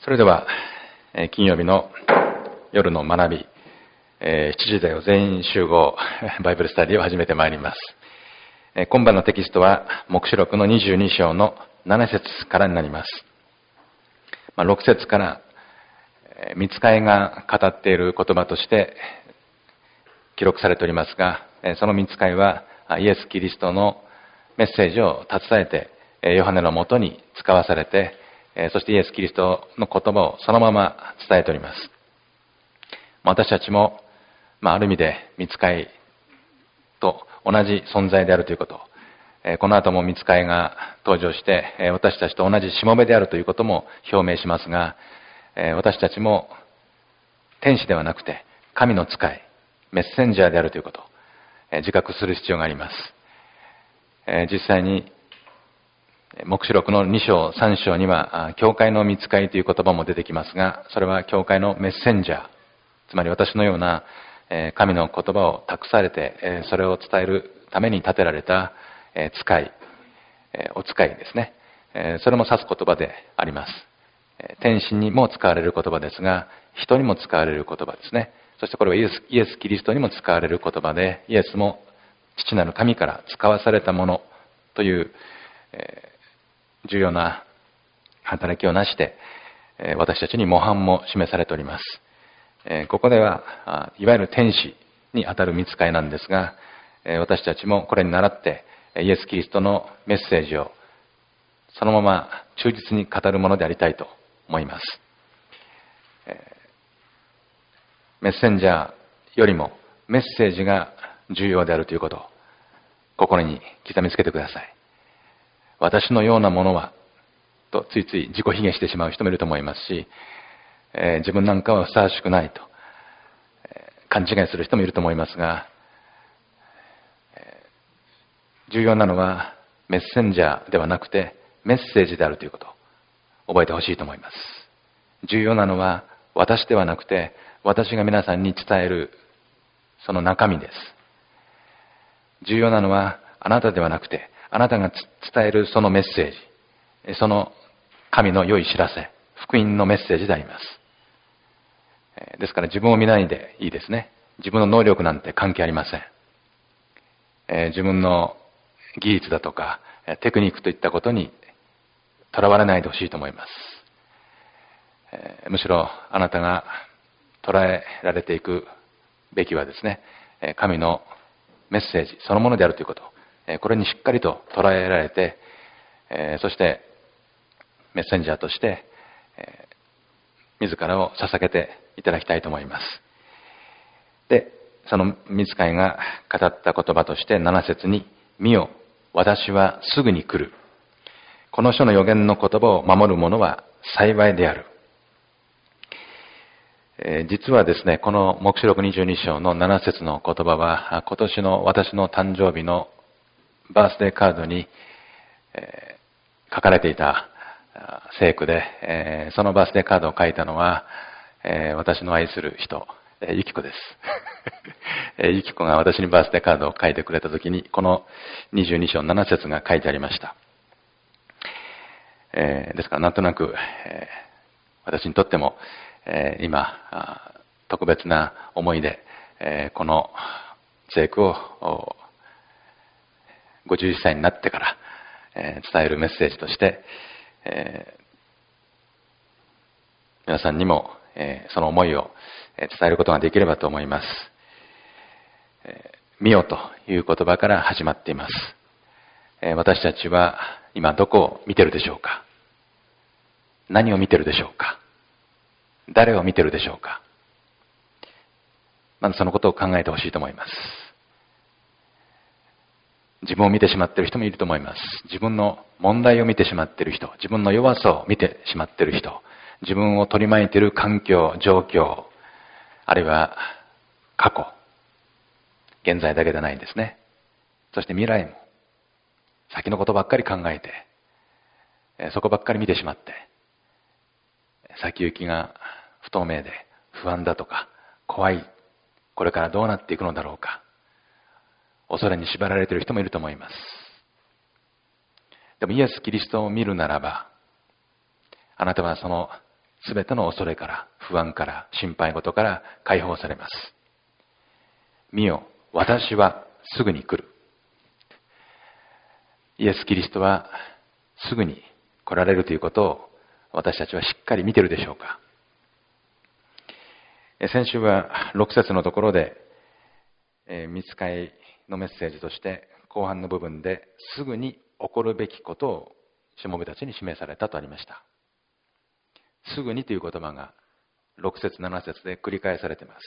それでは、金曜日の夜の学び、7時台を全員集合バイブルスタディを始めてまいります。今晩のテキストは黙示録の22章の7節からになります。6節から御使いが語っている言葉として記録されておりますが、その御使いはイエス・キリストのメッセージを携えてヨハネのもとに使わされて、そしてイエス・キリストの言葉をそのまま伝えております。私たちも、ある意味で御使いと同じ存在であるということ、この後も御使いが登場して私たちと同じしもべであるということも表明しますが、私たちも天使ではなくて神の使い、メッセンジャーであるということ、自覚する必要があります。実際に黙示録の2章3章には教会の御使いという言葉も出てきますが、それは教会のメッセンジャー、つまり私のような神の言葉を託されてそれを伝えるために立てられた使い、お使いですね。それも指す言葉であります。天使にも使われる言葉ですが、人にも使われる言葉ですね。そしてこれはイエス・キリストにも使われる言葉で、イエスも父なる神から使わされたものという重要な働きをなして私たちに模範も示されております。ここではいわゆる天使にあたる御使いなんですが、私たちもこれに倣ってイエス・キリストのメッセージをそのまま忠実に語るものでありたいと思います。メッセンジャーよりもメッセージが重要であるということを心に刻みつけてください。私のようなものはとついつい自己卑下してしまう人もいると思いますし、自分なんかはふさわしくないと勘違いする人もいると思いますが、重要なのはメッセンジャーではなくてメッセージであるということを覚えてほしいと思います。重要なのは私ではなくて私が皆さんに伝えるその中身です。重要なのはあなたではなくてあなたが伝えるそのメッセージ、その神の良い知らせ、福音のメッセージであります。ですから自分を見ないでいいですね。自分の能力なんて関係ありません。自分の技術だとかテクニックといったことにとらわれないでほしいと思います。むしろあなたが捉えられていくべきはですね、神のメッセージそのものであるということ、これにしっかりと捉えられて、そしてメッセンジャーとして自らを捧げていただきたいと思います。で、その御使いが語った言葉として7節に、見よ、私はすぐに来る。この書の預言の言葉を守る者は幸いである。実はですね、この黙示録22章の7節の言葉は、今年の私の誕生日のバースデーカードに、書かれていた聖句で、そのバースデーカードを書いたのは、私の愛する人、ゆきこです。ゆきこが私にバースデーカードを書いてくれたときに、この22章7節が書いてありました。ですからなんとなく、私にとっても、今特別な思いで、この聖句を51歳になってから、伝えるメッセージとして、皆さんにも、その思いを伝えることができればと思います。見よという言葉から始まっています。私たちは今どこを見てるでしょうか？何を見てるでしょうか？誰を見てるでしょうか？まずそのことを考えてほしいと思います。自分を見てしまっている人もいると思います。自分の問題を見てしまっている人、自分の弱さを見てしまっている人、自分を取り巻いている環境、状況、あるいは過去、現在だけでないんですね。そして未来も、先のことばっかり考えて、そこばっかり見てしまって、先行きが不透明で不安だとか怖い、これからどうなっていくのだろうか、恐れに縛られている人もいると思います。でもイエス・キリストを見るならば、あなたはそのすべての恐れから、不安から、心配事から解放されます。見よ、私はすぐに来る。イエス・キリストはすぐに来られるということを私たちはしっかり見ているでしょうか。先週は6節のところで、御使いのメッセージとして後半の部分ですぐに起こるべきことをしもべたちに示されたとありました。すぐにという言葉が6節7節で繰り返されています。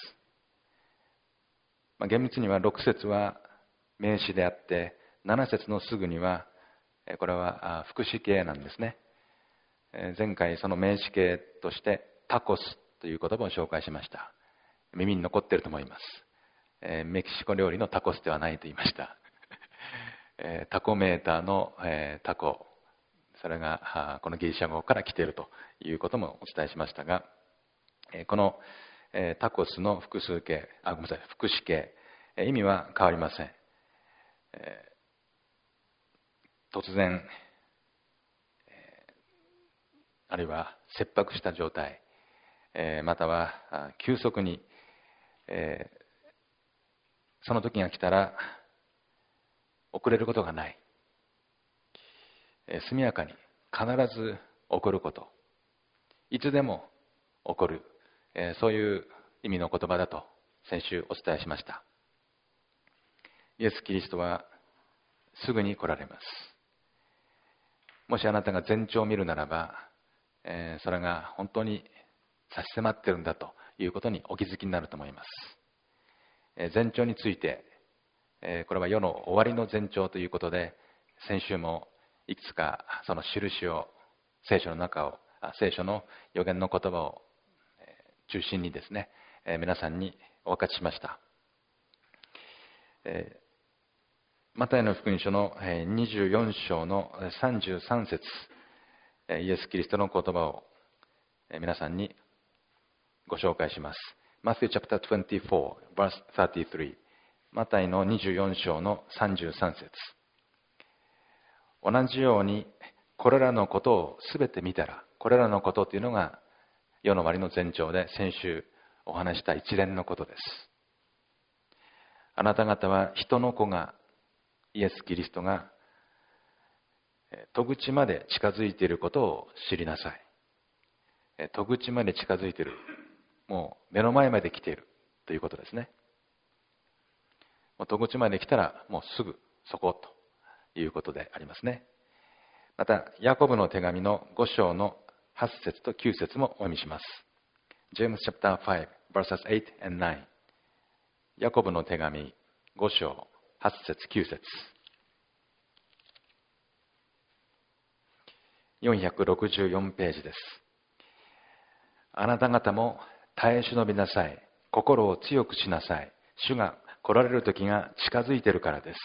厳密には6節は名詞であって、7節のすぐにはこれは副詞形なんですね。前回その名詞形としてタコスという言葉を紹介しました。耳に残っていると思います。メキシコ料理のタコスではないと言いました。タコメーターのタコ、それがこのギリシャ語から来ているということもお伝えしましたが、このタコスの複数形、副詞形、意味は変わりません。突然、あるいは切迫した状態、または急速に、その時が来たら遅れることがない、速やかに必ず起こること、いつでも起こる、そういう意味の言葉だと先週お伝えしました。イエス・キリストはすぐに来られます。もしあなたが前兆を見るならば、それが本当に差し迫っているんだということにお気づきになると思います。前兆について、これは世の終わりの前兆ということで、先週もいくつかその印を聖書の預言の言葉を中心にですね、皆さんにお分かちしました。マタイの福音書の24章の33節、イエス・キリストの言葉を皆さんにご紹介します。Matthew chapter 24, verse 33。マタイの24章の33節。同じように、これらのことをすべて見たら、これらのことというのが世の終わりの前兆で、先週お話した一連のことです。あなた方は人の子が、イエス・キリストが戸口まで近づいていることを知りなさい。戸口まで近づいている。もう目の前まで来ているということですね。もう戸口まで来たらもうすぐそこということでありますね。また、ヤコブの手紙の5章の8節と9節もお読みします。James chapter 5, verses 8 and 9。ヤコブの手紙5章8節9節。464ページです。あなた方も耐え忍びなさい。心を強くしなさい。主が来られる時が近づいているからです。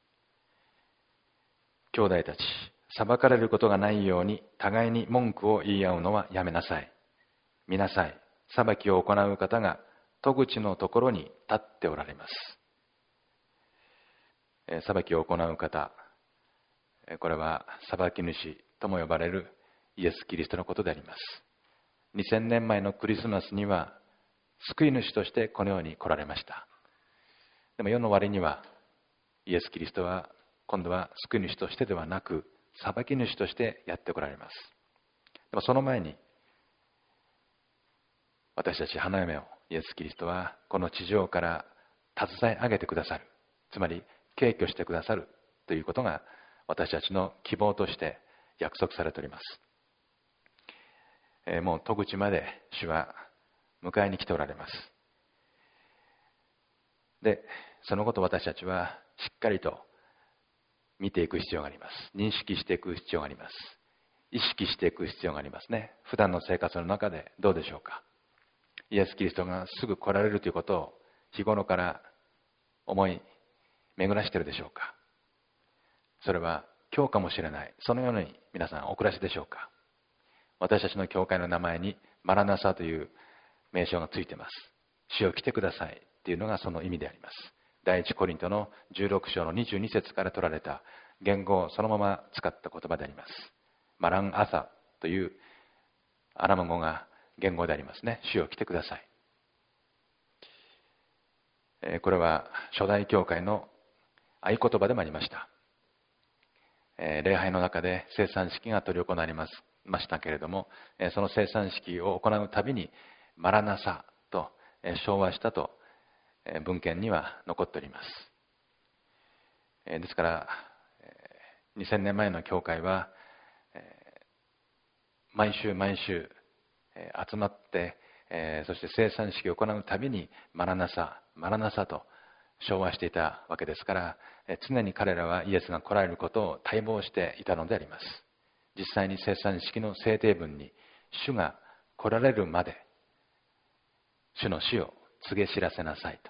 兄弟たち、裁かれることがないように互いに文句を言い合うのはやめなさい。見なさい。裁きを行う方が戸口のところに立っておられます。裁きを行う方、これは裁き主とも呼ばれるイエス・キリストのことであります。2000年前のクリスマスには救い主としてこの世に来られました。でも世の終わりにはイエス・キリストは今度は救い主としてではなく裁き主としてやって来られます。でもその前に私たち花嫁をイエス・キリストはこの地上から携え上げてくださる、つまり敬居してくださるということが私たちの希望として約束されております。もう戸口まで主は迎えに来ておられます。で、そのことを私たちはしっかりと見ていく必要があります。認識していく必要があります。意識していく必要がありますね。普段の生活の中でどうでしょうか。イエス・キリストがすぐ来られるということを日頃から思い巡らしているでしょうか。それは今日かもしれない。そのように皆さんお暮らしでしょうか。私たちの教会の名前にマラナサという名称がついています。主よ来てくださいというのがその意味であります。第一コリントの16章の22節から取られた言語をそのまま使った言葉であります。マランアサというアラム語が言語でありますね。主よ来てください。これは初代教会の合言葉でもありました。礼拝の中で聖餐式が執り行われましたけれども、その聖餐式を行うたびにマラナサと唱和したと文献には残っております。ですから2000年前の教会は毎週毎週集まってそして聖餐式を行うたびにマラナサと唱和していたわけですから、常に彼らはイエスが来られることを待望していたのであります。実際に聖餐式の制定文に主が来られるまで主の死を告げ知らせなさいと、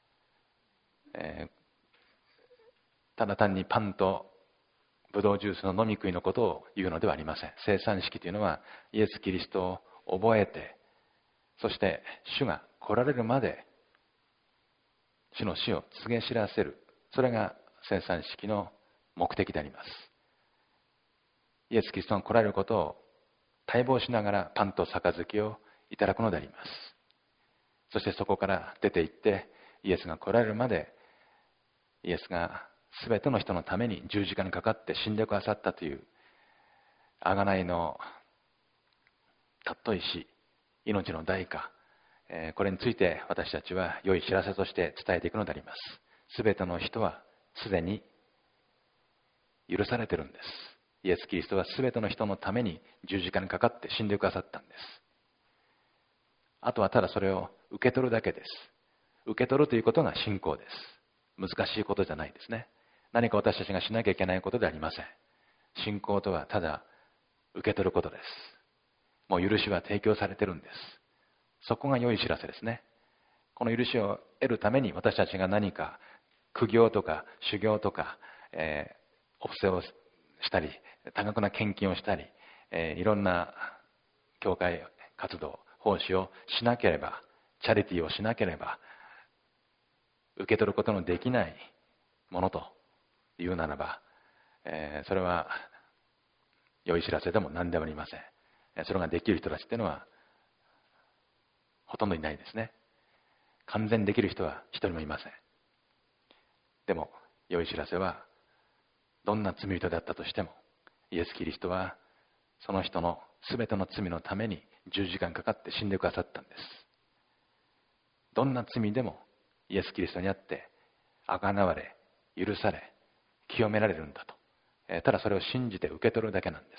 ただ単にパンとブドウジュースの飲み食いのことを言うのではありません。聖餐式というのはイエス・キリストを覚えて、そして主が来られるまで主の死を告げ知らせる、それが聖餐式の目的であります。イエス・キリストが来られることを待望しながらパンと杯をいただくのであります。そしてそこから出て行ってイエスが来られるまで、イエスが全ての人のために十字架にかかって死んでくださったという贖いの尊い死、命の代価、これについて私たちは良い知らせとして伝えていくのであります。すべての人はすでに許されているんです。イエス・キリストはすべての人のために十字架にかかって死んでくださったんです。あとはただそれを受け取るだけです。受け取るということが信仰です。難しいことじゃないですね。何か私たちがしなきゃいけないことではありません。信仰とはただ受け取ることです。もう許しは提供されているんです。そこが良い知らせですね。この許しを得るために私たちが何か苦行とか修行とか、お布施をしたり、多額な献金をしたり、いろんな教会活動、奉仕をしなければ、チャリティーをしなければ、受け取ることのできないものというならば、それは良い知らせでも何でもありません。それができる人たちっていうのはほとんどいないですね。完全にできる人は一人もいません。でも良い知らせは、どんな罪人であったとしてもイエス・キリストはその人の全ての罪のために十字架にかかって死んでくださったんです。どんな罪でもイエス・キリストにあって贖われ、許され、清められるんだと、ただそれを信じて受け取るだけなんです。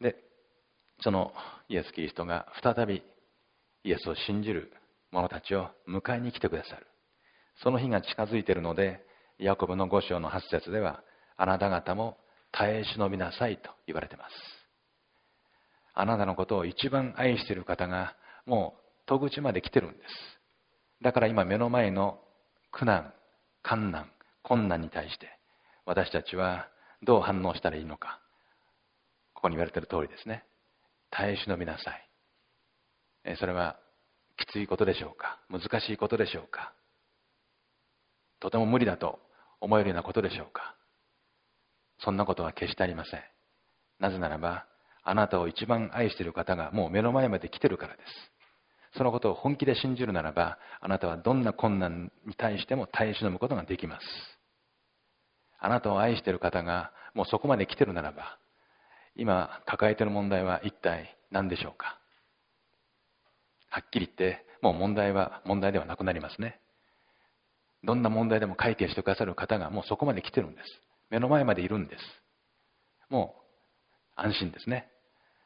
で、そのイエス・キリストが再びイエスを信じる者たちを迎えに来てくださる、その日が近づいているので、ヤコブの5章の8節では、あなた方も耐え忍びなさいと言われています。あなたのことを一番愛している方がもう戸口まで来てるんです。だから今目の前の苦難、困難に対して私たちはどう反応したらいいのか、ここに言われている通りですね。耐え忍びなさい。それはきついことでしょうか、難しいことでしょうか、とても無理だと思えるようなことでしょうか。そんなことは決してありません。なぜならば、あなたを一番愛している方がもう目の前まで来ているからです。そのことを本気で信じるならば、あなたはどんな困難に対しても耐え忍ぶことができます。あなたを愛している方がもうそこまで来ているならば、今抱えている問題は一体何でしょうか。はっきり言ってもう問題は問題ではなくなりますね。どんな問題でも解決してくださる方がもうそこまで来てるんです。目の前までいるんです。もう安心ですね。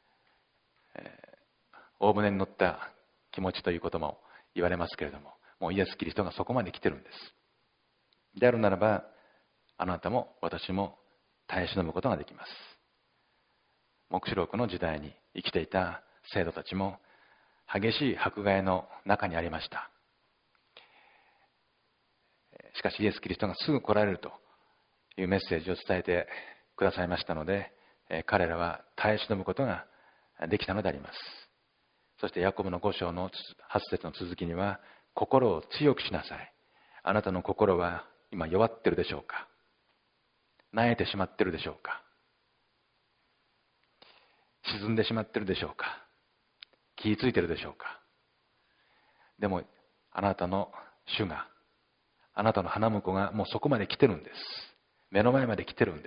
大船に乗った気持ちということも言われますけれども、もうイエス・キリストがそこまで来てるんです。であるならば、あなたも私も耐え忍ぶことができます。黙示録の時代に生きていた生徒たちも激しい迫害の中にありました。しかしイエス・キリストがすぐ来られるというメッセージを伝えてくださいましたので、彼らは耐え忍ぶことができたのであります。そしてヤコブの5章の8節の続きには、心を強くしなさい。あなたの心は今弱っているでしょうか。萎えてしまっているでしょうか。沈んでしまっているでしょうか。 気づいてるでしょうか。でもあなたの主が、あなたの花婿がもうそこまで来てるんです。目の前まで来てるんです。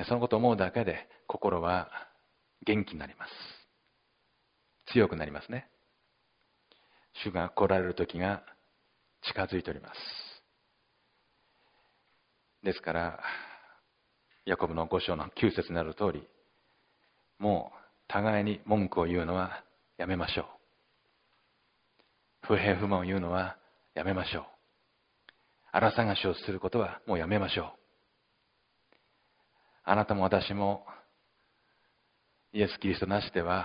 そのことを思うだけで心は元気になります。強くなりますね。主が来られる時が近づいております。ですからヤコブの5章の9節になる通り、もう互いに文句を言うのはやめましょう。不平不満を言うのはやめましょう。荒探しをすることはもうやめましょう。あなたも私もイエス・キリストなしでは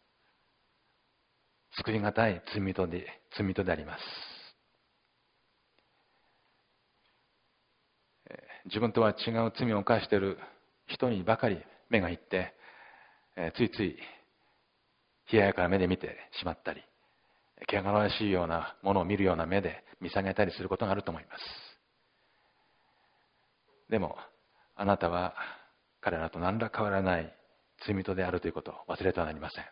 救いがたい罪人であります。自分とは違う罪を犯している人にばかり目がいって、ついつい冷ややかな目で見てしまったり、汚らわしいようなものを見るような目で見下げたりすることがあると思います。でもあなたは彼らと何ら変わらない罪人であるということを忘れてはなりません。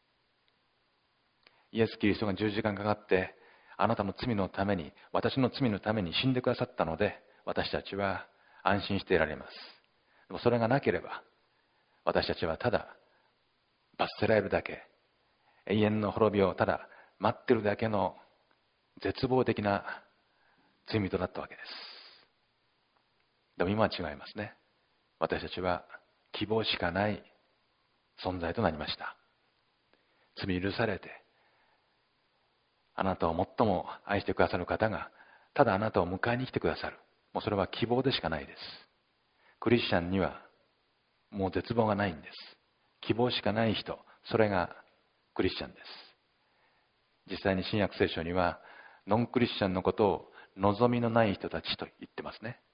イエス・キリストが十字架にかかってあなたの罪のために、私の罪のために死んでくださったので、私たちは安心していられます。でもそれがなければ私たちはただ罰せられるだけ、永遠の滅びをただ待ってるだけの絶望的な罪人だったわけです。でも今は違いますね。私たちは希望しかない存在となりました。罪許されて、あなたを最も愛してくださる方がただあなたを迎えに来てくださる。もうそれは希望でしかないです。クリスチャンにはもう絶望がないんです。希望しかない人、それがクリスチャンです。実際に新約聖書にはノンクリスチャンのことを望みのない人たちと言ってますね。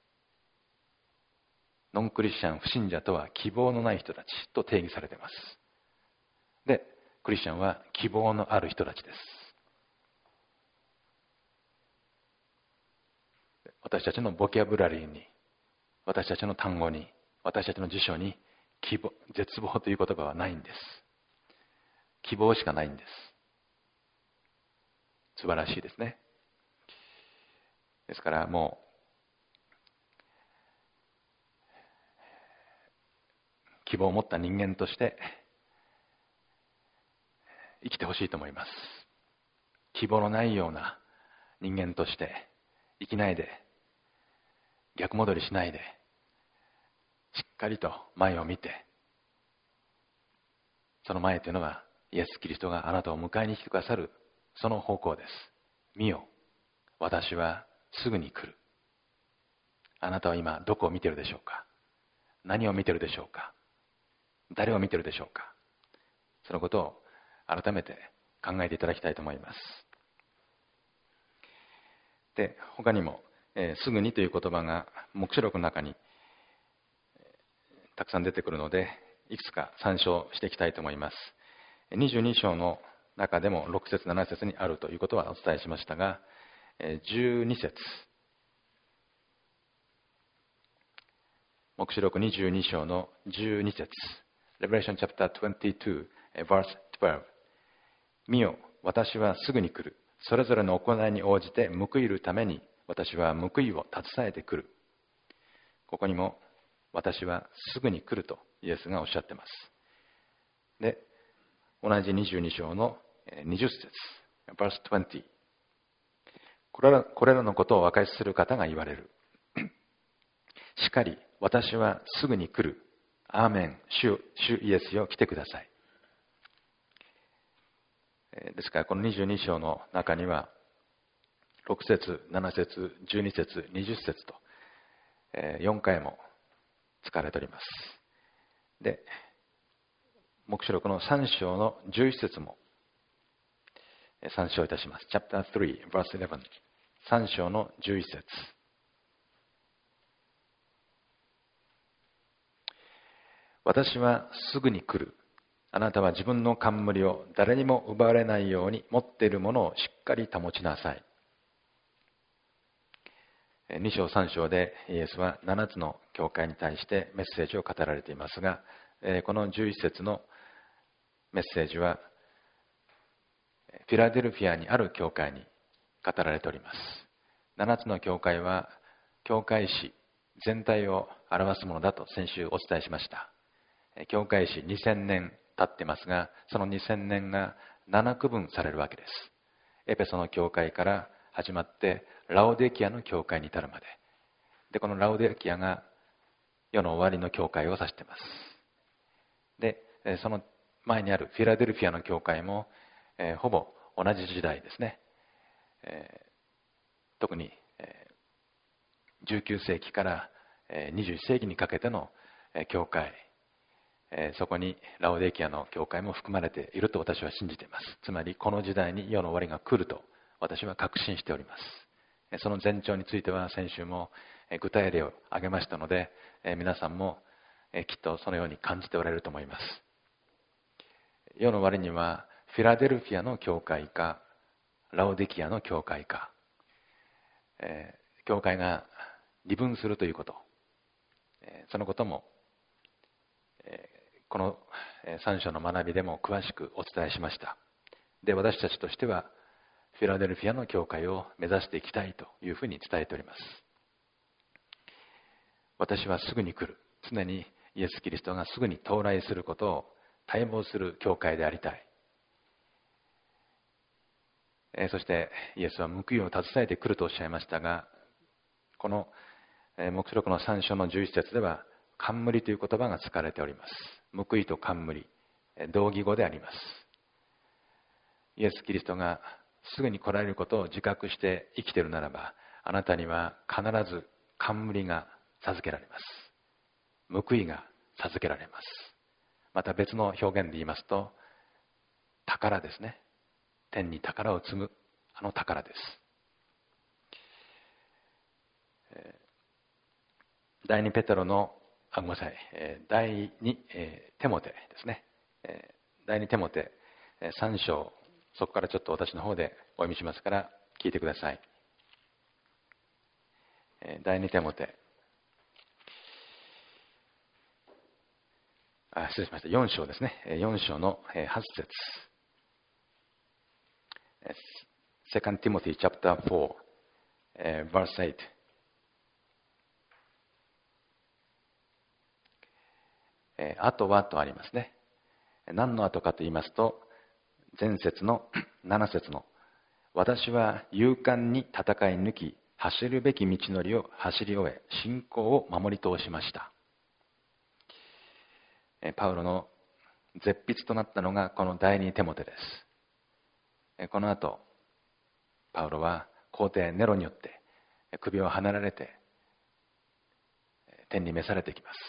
ノンクリスチャン、不信者とは希望のない人たちと定義されています。で、クリスチャンは希望のある人たちです。私たちのボキャブラリーに、私たちの単語に、私たちの辞書に絶望という言葉はないんです。希望しかないんです。素晴らしいですね。ですからもう希望を持った人間として生きてほしいと思います。希望のないような人間として生きないで、逆戻りしないで、しっかりと前を見て、その前というのはイエス・キリストがあなたを迎えに来てくださるその方向です。見よ、私はすぐに来る。あなたは今どこを見ているでしょうか。何を見ているでしょうか。誰を見ているでしょうか。そのことを改めて考えていただきたいと思います。で、他にも、すぐにという言葉が黙示録の中にたくさん出てくるので、いくつか参照していきたいと思います。22章の中でも6節7節にあるということはお伝えしましたが、12節、黙示録22章の12節、Revelation chapter 22 verse 12、見よ、私はすぐに来る。それぞれの行いに応じて報いるために私は報いを携えてくる。ここにも私はすぐに来るとイエスがおっしゃっています。で、同じ22章の20節 verse 20、これらのことをお証しする方が言われる。しかり私はすぐに来る。アーメン。主イエスよ、来てください。ですからこの22章の中には6節、7節、12節、20節と4回も使われております。で、黙示録の3章の11節も参照いたします。Chapter 3, verse 11。3章の11節。私はすぐに来る。あなたは自分の冠を誰にも奪われないように持っているものをしっかり保ちなさい。2章3章でイエスは7つの教会に対してメッセージを語られていますが、この11節のメッセージはフィラデルフィアにある教会に語られております。7つの教会は教会史全体を表すものだと先週お伝えしました。教会史2000年経ってますが、その2000年が7区分されるわけです。エペソの教会から始まってラオデキアの教会に至るまで。で、このラオデキアが世の終わりの教会を指しています。で、その前にあるフィラデルフィアの教会も、ほぼ同じ時代ですね。特に、19世紀から21世紀にかけての教会、そこにラオデキアの教会も含まれていると私は信じています。つまりこの時代に世の終わりが来ると私は確信しております。その前兆については先週も具体例を挙げましたので、皆さんもきっとそのように感じておられると思います。世の終わりにはフィラデルフィアの教会かラオデキアの教会か、教会が二分するということ、そのこともこの3章の学びでも詳しくお伝えしました。で、私たちとしてはフィラデルフィアの教会を目指していきたいというふうに伝えております。私はすぐに来る、常にイエス・キリストがすぐに到来することを待望する教会でありたい。そしてイエスは報いを携えてくるとおっしゃいましたが、この黙示録の3章の11節では冠という言葉が使われております。報いと冠、同義語であります。イエス・キリストがすぐに来られることを自覚して生きているならば、あなたには必ず冠が授けられます。報いが授けられます。また別の表現で言いますと、宝ですね。天に宝を積むあの宝です。第2ペテロのごめんなさい、第2テモテですね。第2テモテ3章、そこからちょっと私の方でお読みしますから聞いてください。第2テモテ失礼しました。4章ですね。4章の8節。2 Timothy chapter 4, verse 8. あとはとありますね。何の後かと言いますと、前節の7節の私は勇敢に戦い抜き、走るべき道のりを走り終え、信仰を守り通しました。パウロの絶筆となったのがこの第2テモテです。この後、パウロは皇帝ネロによって首をはねられて天に召されてきます。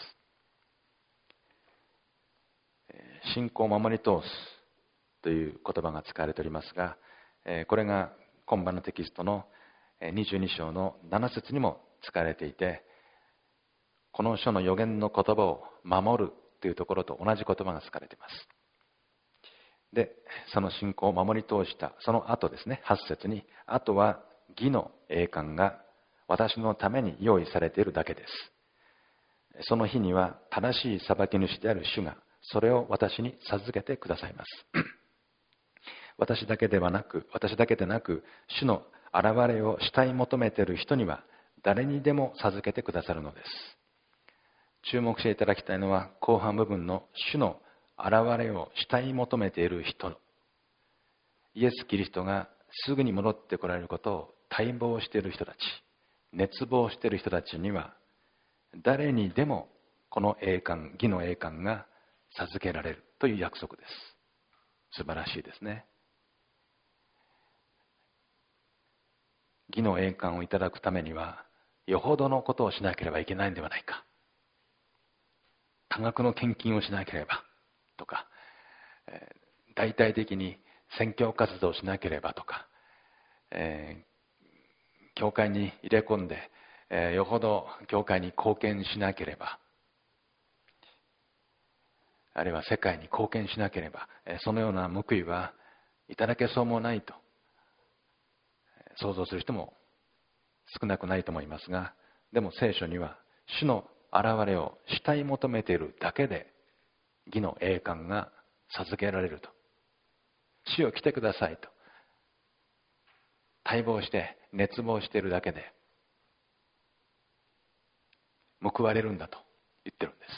信仰を守り通すという言葉が使われておりますが、これが今晩のテキストの22章の7節にも使われていて、この書の預言の言葉を守るというところと同じ言葉が使われています。で、その信仰を守り通したその後ですね、8節に、あとは義の栄冠が私のために用意されているだけです。その日には正しい裁き主である主がそれを私に授けてくださいます。私だけでなく、主の現れを慕い求めている人には誰にでも授けてくださるのです。注目していただきたいのは後半部分の主の現れを慕い求めている人、イエス・キリストがすぐに戻ってこられることを待望している人たち、熱望している人たちには誰にでもこの栄冠、義の栄冠が授けられるという約束です。素晴らしいですね。義の栄冠をいただくためにはよほどのことをしなければいけないんではないか、多額の献金をしなければとか、大々的に宣教活動をしなければとか、教会に入れ込んで、よほど教会に貢献しなければ、あるいは世界に貢献しなければ、そのような報いはいただけそうもないと想像する人も少なくないと思いますが、でも聖書には主の現れを慕い求めているだけで義の栄冠が授けられると。主よ来てくださいと。待望して熱望しているだけで報われるんだと言ってるんです。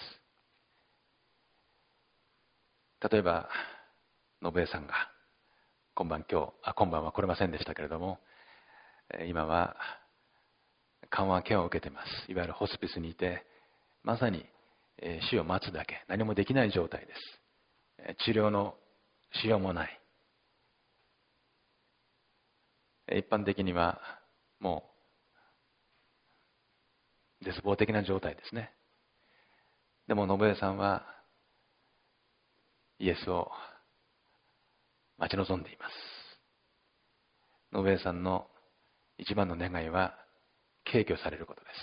例えば信江さんが今晩は来れませんでしたけれども、今は緩和ケアを受けています。いわゆるホスピスにいて、まさに死を待つだけ、何もできない状態です。治療のしようもない。一般的にはもう絶望的な状態ですね。でも信江さんはイエスを待ち望んでいます。信江さんの一番の願いは軽挙されることです。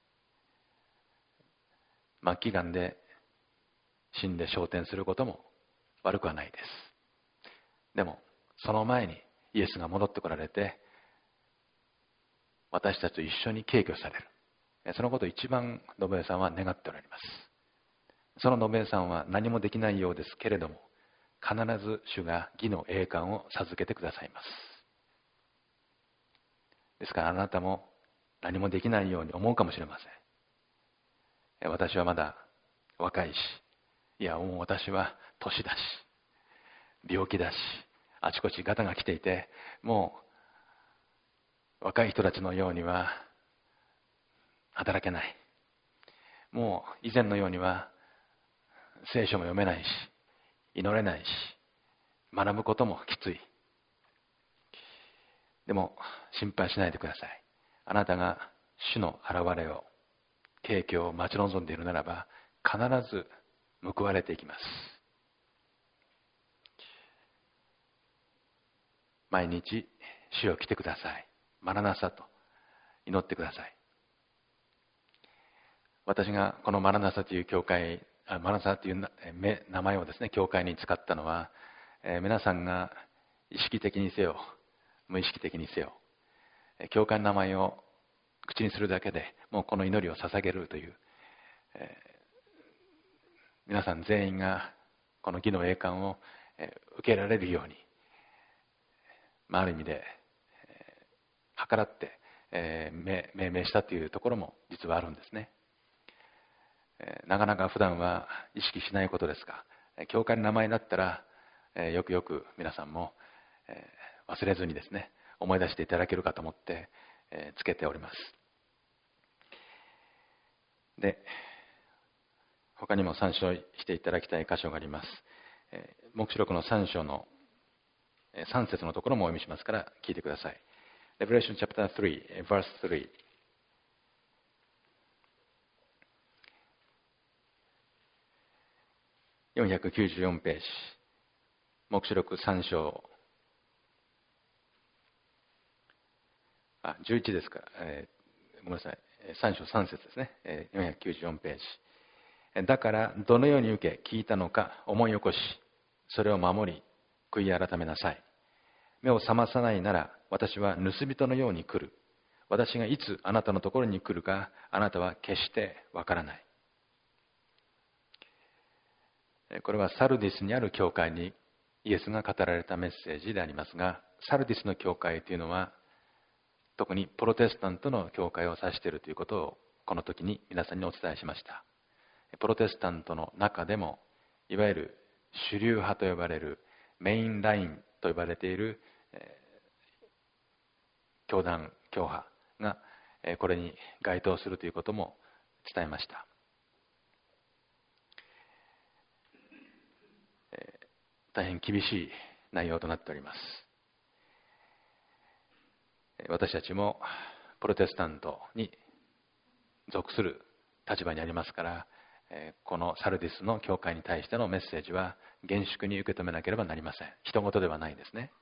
末期がんで死んで昇天することも悪くはないです。でもその前にイエスが戻ってこられて、私たちと一緒に軽挙される。そのことを一番信江さんは願っておられます。その信江さんは何もできないようですけれども、必ず主が義の栄冠を授けてくださいます。ですからあなたも何もできないように思うかもしれません。私はまだ若いし、いやもう私は年だし、病気だし、あちこちガタが来ていて、もう若い人たちのようには働けない。もう以前のようには聖書も読めないし、祈れないし、学ぶこともきつい。でも心配しないでください。あなたが主の現れを、軽挙を待ち望んでいるならば、必ず報われていきます。毎日主よ来てください、マラナサと祈ってください。私がこのマラナサという教会、マラナサという名前をですね、教会に使ったのは、皆さんが意識的にせよ無意識的にせよ、教会の名前を口にするだけでもうこの祈りを捧げるという、皆さん全員がこの義の栄冠を受けられるように、ある意味で計らって命名したというところも実はあるんですね。なかなか普段は意識しないことですが、教会の名前だったらよくよく皆さんも忘れずにですね、思い出していただけるかと思ってつけております。で、他にも参照していただきたい箇所があります。黙示録の3章の3節のところもお読みしますから聞いてください。Revelation chapter 3, verse 3。494ページ。黙示録3章。11ですから、ごめんなさい。3章3節ですね。494ページ。だからどのように受け聞いたのか思い起こし、それを守り悔い改めなさい。目を覚まさないなら私は盗人のように来る。私がいつあなたのところに来るかあなたは決してわからない。これはサルディスにある教会にイエスが語られたメッセージでありますが、サルディスの教会というのは特にプロテスタントの教会を指しているということをこの時に皆さんにお伝えしました。プロテスタントの中でもいわゆる主流派と呼ばれるメインラインと呼ばれている教団教派がこれに該当するということも伝えました。大変厳しい内容となっております。私たちもプロテスタントに属する立場にありますから、このサルディスの教会に対してのメッセージは厳粛に受け止めなければなりません。人事ではないですね。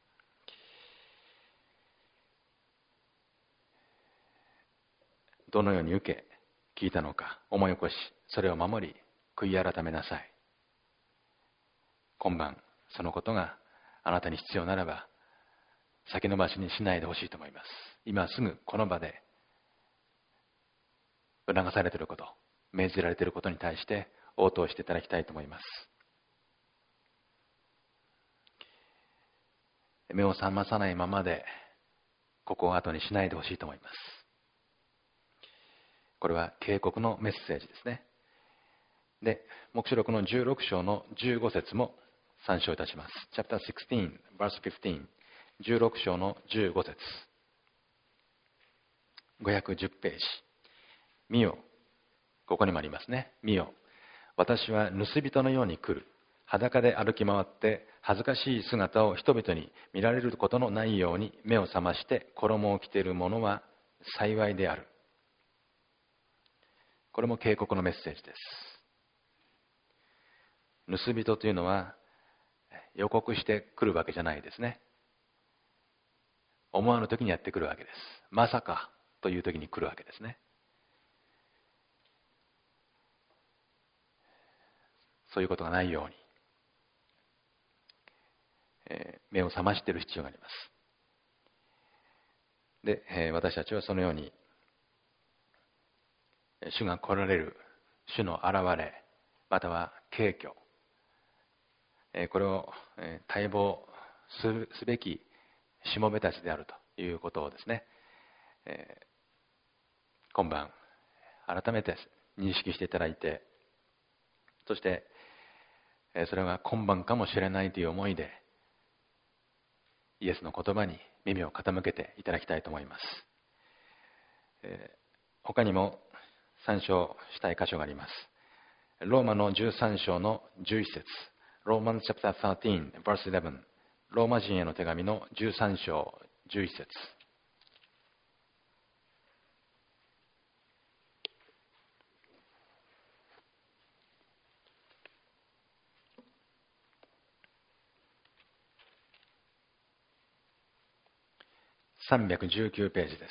どのように受け聞いたのか思い起こし、それを守り悔い改めなさい。今晩そのことがあなたに必要ならば先延ばしにしないでほしいと思います。今すぐこの場で促されていること、命じられていることに対して応答していただきたいと思います。 目を覚まさないままでここを後にしないでほしいと思います。これは警告のメッセージですね。で、黙示録の16章の15節も参照いたします。Chapter 16, verse 15。16章の15節。510ページ。見よ。ここにもありますね。見よ。私は盗人のように来る。裸で歩き回って恥ずかしい姿を人々に見られることのないように目を覚まして衣を着ている者は幸いである。これも警告のメッセージです。盗人というのは予告してくるわけじゃないですね。思わぬ時にやってくるわけです。まさかという時に来るわけですね。そういうことがないように、目を覚ましている必要があります。で、私たちはそのように主が来られる、主の現れ、または景挙、これを待望すべきしもべたちであるということをですね、今晩改めて認識していただいて、そしてそれが今晩かもしれないという思いでイエスの言葉に耳を傾けていただきたいと思います。他にも参照したい箇所があります。ローマの13章の11節。Romans chapter 13, verse 11。ローマ人への手紙の13章11節。319ページです。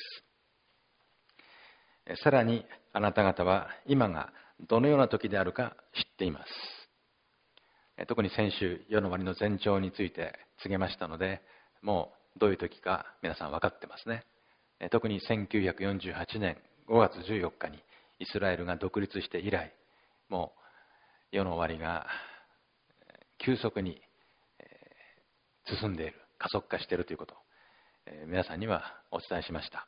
さらにあなた方は今がどのような時であるか知っています。特に先週世の終わりの前兆について告げましたので、もうどういう時か皆さん分かってますね。特に1948年5月14日にイスラエルが独立して以来、もう世の終わりが急速に進んでいる、加速化しているということを皆さんにはお伝えしました。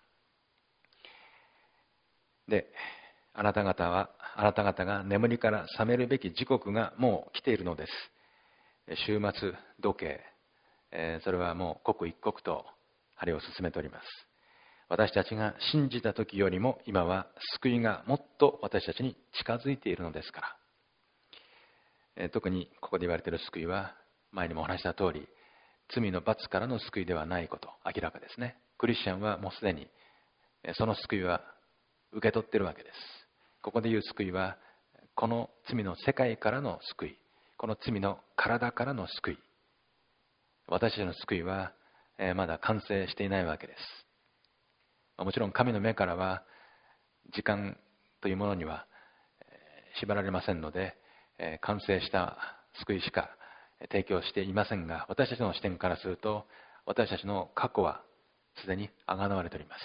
で、あなた方が眠りから覚めるべき時刻がもう来ているのです。終末時計、それはもう刻一刻と針を進めております。私たちが信じた時よりも今は救いがもっと私たちに近づいているのですから。特にここで言われている救いは、前にもお話した通り、罪の罰からの救いではないこと、明らかですね。クリスチャンはもうすでにその救いは受け取っているわけです。ここで言う救いは、この罪の世界からの救い、この罪の体からの救い。私たちの救いはまだ完成していないわけです。もちろん神の目からは時間というものには縛られませんので、完成した救いしか提供していませんが、私たちの視点からすると、私たちの過去はすでにあがなわれております。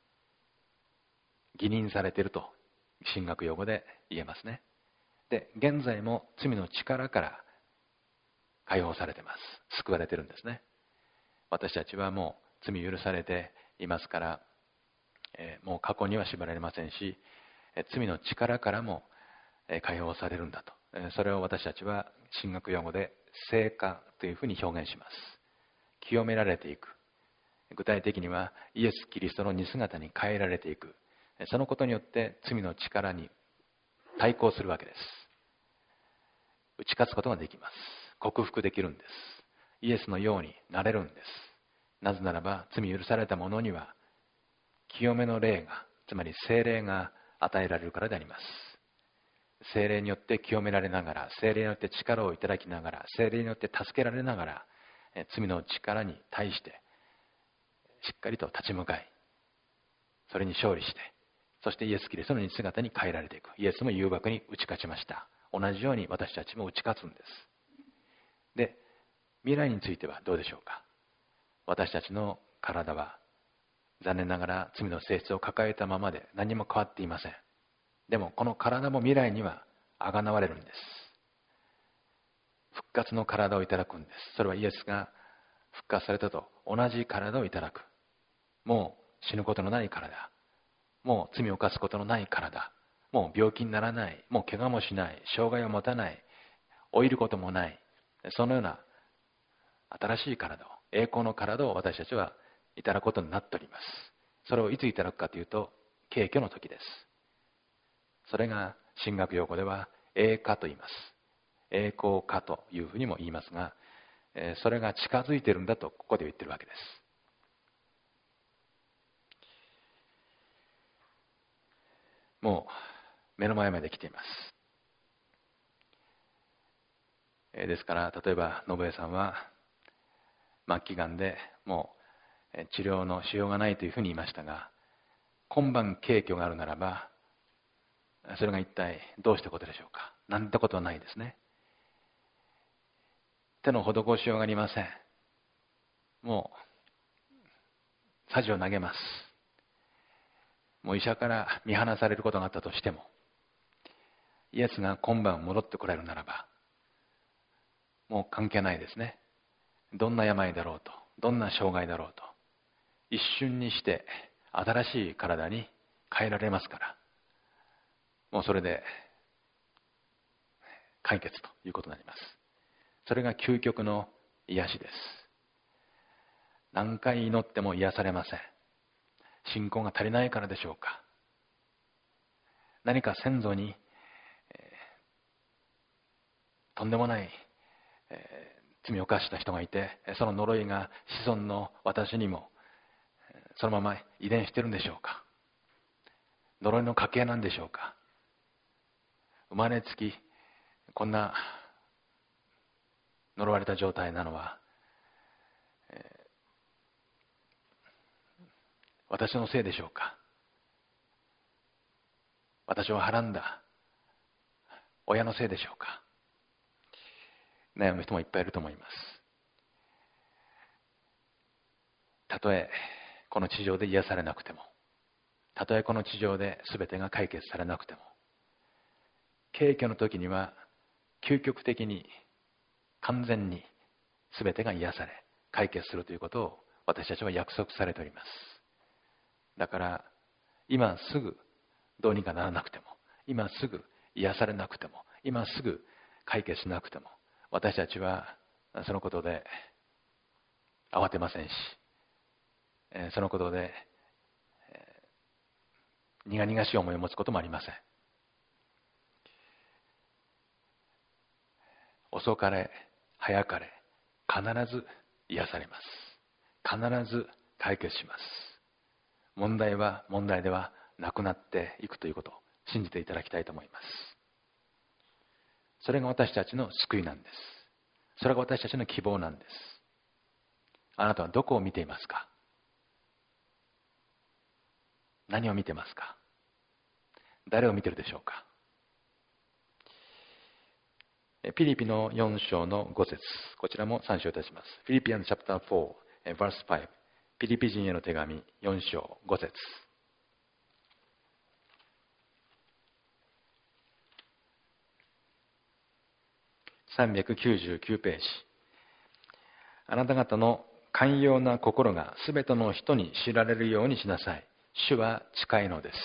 義認されていると神学用語で言えますね。で、現在も罪の力から解放されています。救われているんですね。私たちはもう罪許されていますから、もう過去には縛られませんし、罪の力からも解放されるんだと。それを私たちは神学用語で聖化というふうに表現します。清められていく。具体的にはイエス・キリストの似姿に変えられていく。そのことによって罪の力に対抗するわけです。打ち勝つことができます。克服できるんです。イエスのようになれるんです。なぜならば、罪許された者には清めの霊が、つまり聖霊が与えられるからであります。聖霊によって清められながら、聖霊によって力をいただきながら、聖霊によって助けられながら、罪の力に対してしっかりと立ち向かい、それに勝利して、そしてイエス・キリストの似姿に変えられていく。イエスも誘惑に打ち勝ちました。同じように私たちも打ち勝つんです。で、未来についてはどうでしょうか。私たちの体は残念ながら罪の性質を抱えたままで何も変わっていません。でもこの体も未来にはあがなわれるんです。復活の体をいただくんです。それはイエスが復活されたと同じ体をいただく。もう死ぬことのない体。もう罪を犯すことのない体。もう病気にならない。もう怪我もしない。障害を持たない。老いることもない。そのような新しい体を、栄光の体を私たちはいただくことになっております。それをいついただくかというと、景挙の時です。それが神学用語では栄華と言います。栄光華というふうにも言いますが、それが近づいているんだとここで言っているわけです。もう目の前まで来ています。ですから例えば信江さんは末期がんでもう治療のしようがないというふうに言いましたが、今晩景挙があるならばそれが一体どうしたことでしょうか。なんてことはないですね。手の施しようがありません。もう匙を投げます。もう医者から見放されることがあったとしても、イエスが今晩戻ってこられるならばもう関係ないですね。どんな病だろうと、どんな障害だろうと、一瞬にして新しい体に変えられますから、もうそれで解決ということになります。それが究極の癒しです。何回祈っても癒されません。信仰が足りないからでしょうか。何か先祖に、とんでもない、罪を犯した人がいて、その呪いが子孫の私にもそのまま遺伝してるんでしょうか。呪いの家系なんでしょうか。生まれつきこんな呪われた状態なのは、私のせいでしょうか。私をはらんだ親のせいでしょうか。悩む人もいっぱいいると思います。たとえこの地上で癒されなくても、たとえこの地上で全てが解決されなくても、景挙の時には究極的に完全に全てが癒され解決するということを私たちは約束されております。だから今すぐどうにかならなくても、今すぐ癒されなくても、今すぐ解決しなくても、私たちはそのことで慌てませんし、そのことで苦々しい思いを持つこともありません。遅かれ早かれ必ず癒されます。必ず解決します。問題は問題ではなくなっていくということを信じていただきたいと思います。それが私たちの救いなんです。それが私たちの希望なんです。あなたはどこを見ていますか？何を見てますか？誰を見ているでしょうか？ピリピの4章の5節、こちらも参照いたします。フィリピアンチャプター4、バース5、ピリピ人への手紙4章5節。399ページ。あなた方の寛容な心がすべての人に知られるようにしなさい。主は近いのです。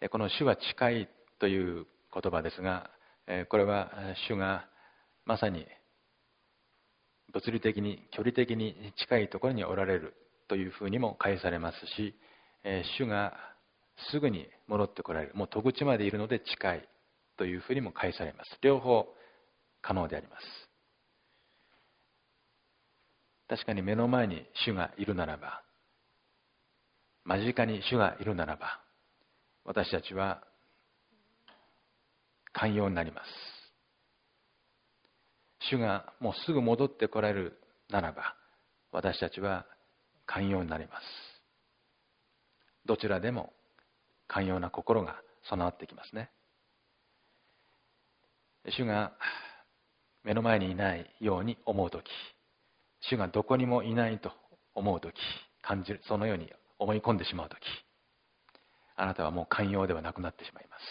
この主は近いという言葉ですが、これは主がまさに物理的に距離的に近いところにおられるというふうにも返されますし、主がすぐに戻ってこられる、もう戸口までいるので近いというふうにも返されます。両方可能であります。確かに目の前に主がいるならば、間近に主がいるならば、私たちは寛容になります。主がもうすぐ戻ってこられるならば、私たちは寛容になります。どちらでも寛容な心が備わってきますね。主が目の前にいないように思うとき、主がどこにもいないと思うとき、感じる、そのように思い込んでしまうとき、あなたはもう寛容ではなくなってしまいます。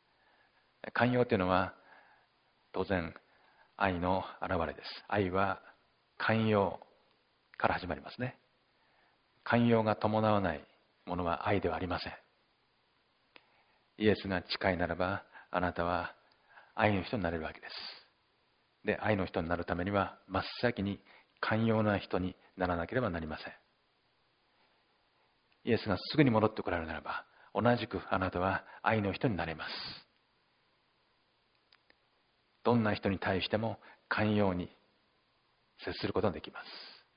寛容というのは当然愛の表れです。愛は寛容から始まりますね。寛容が伴わないものは愛ではありません。イエスが近いならば、あなたは愛の人になれるわけです。で、愛の人になるためには、真っ先に寛容な人にならなければなりません。イエスがすぐに戻ってこられるならば、同じくあなたは愛の人になれます。どんな人に対しても寛容に接することができます。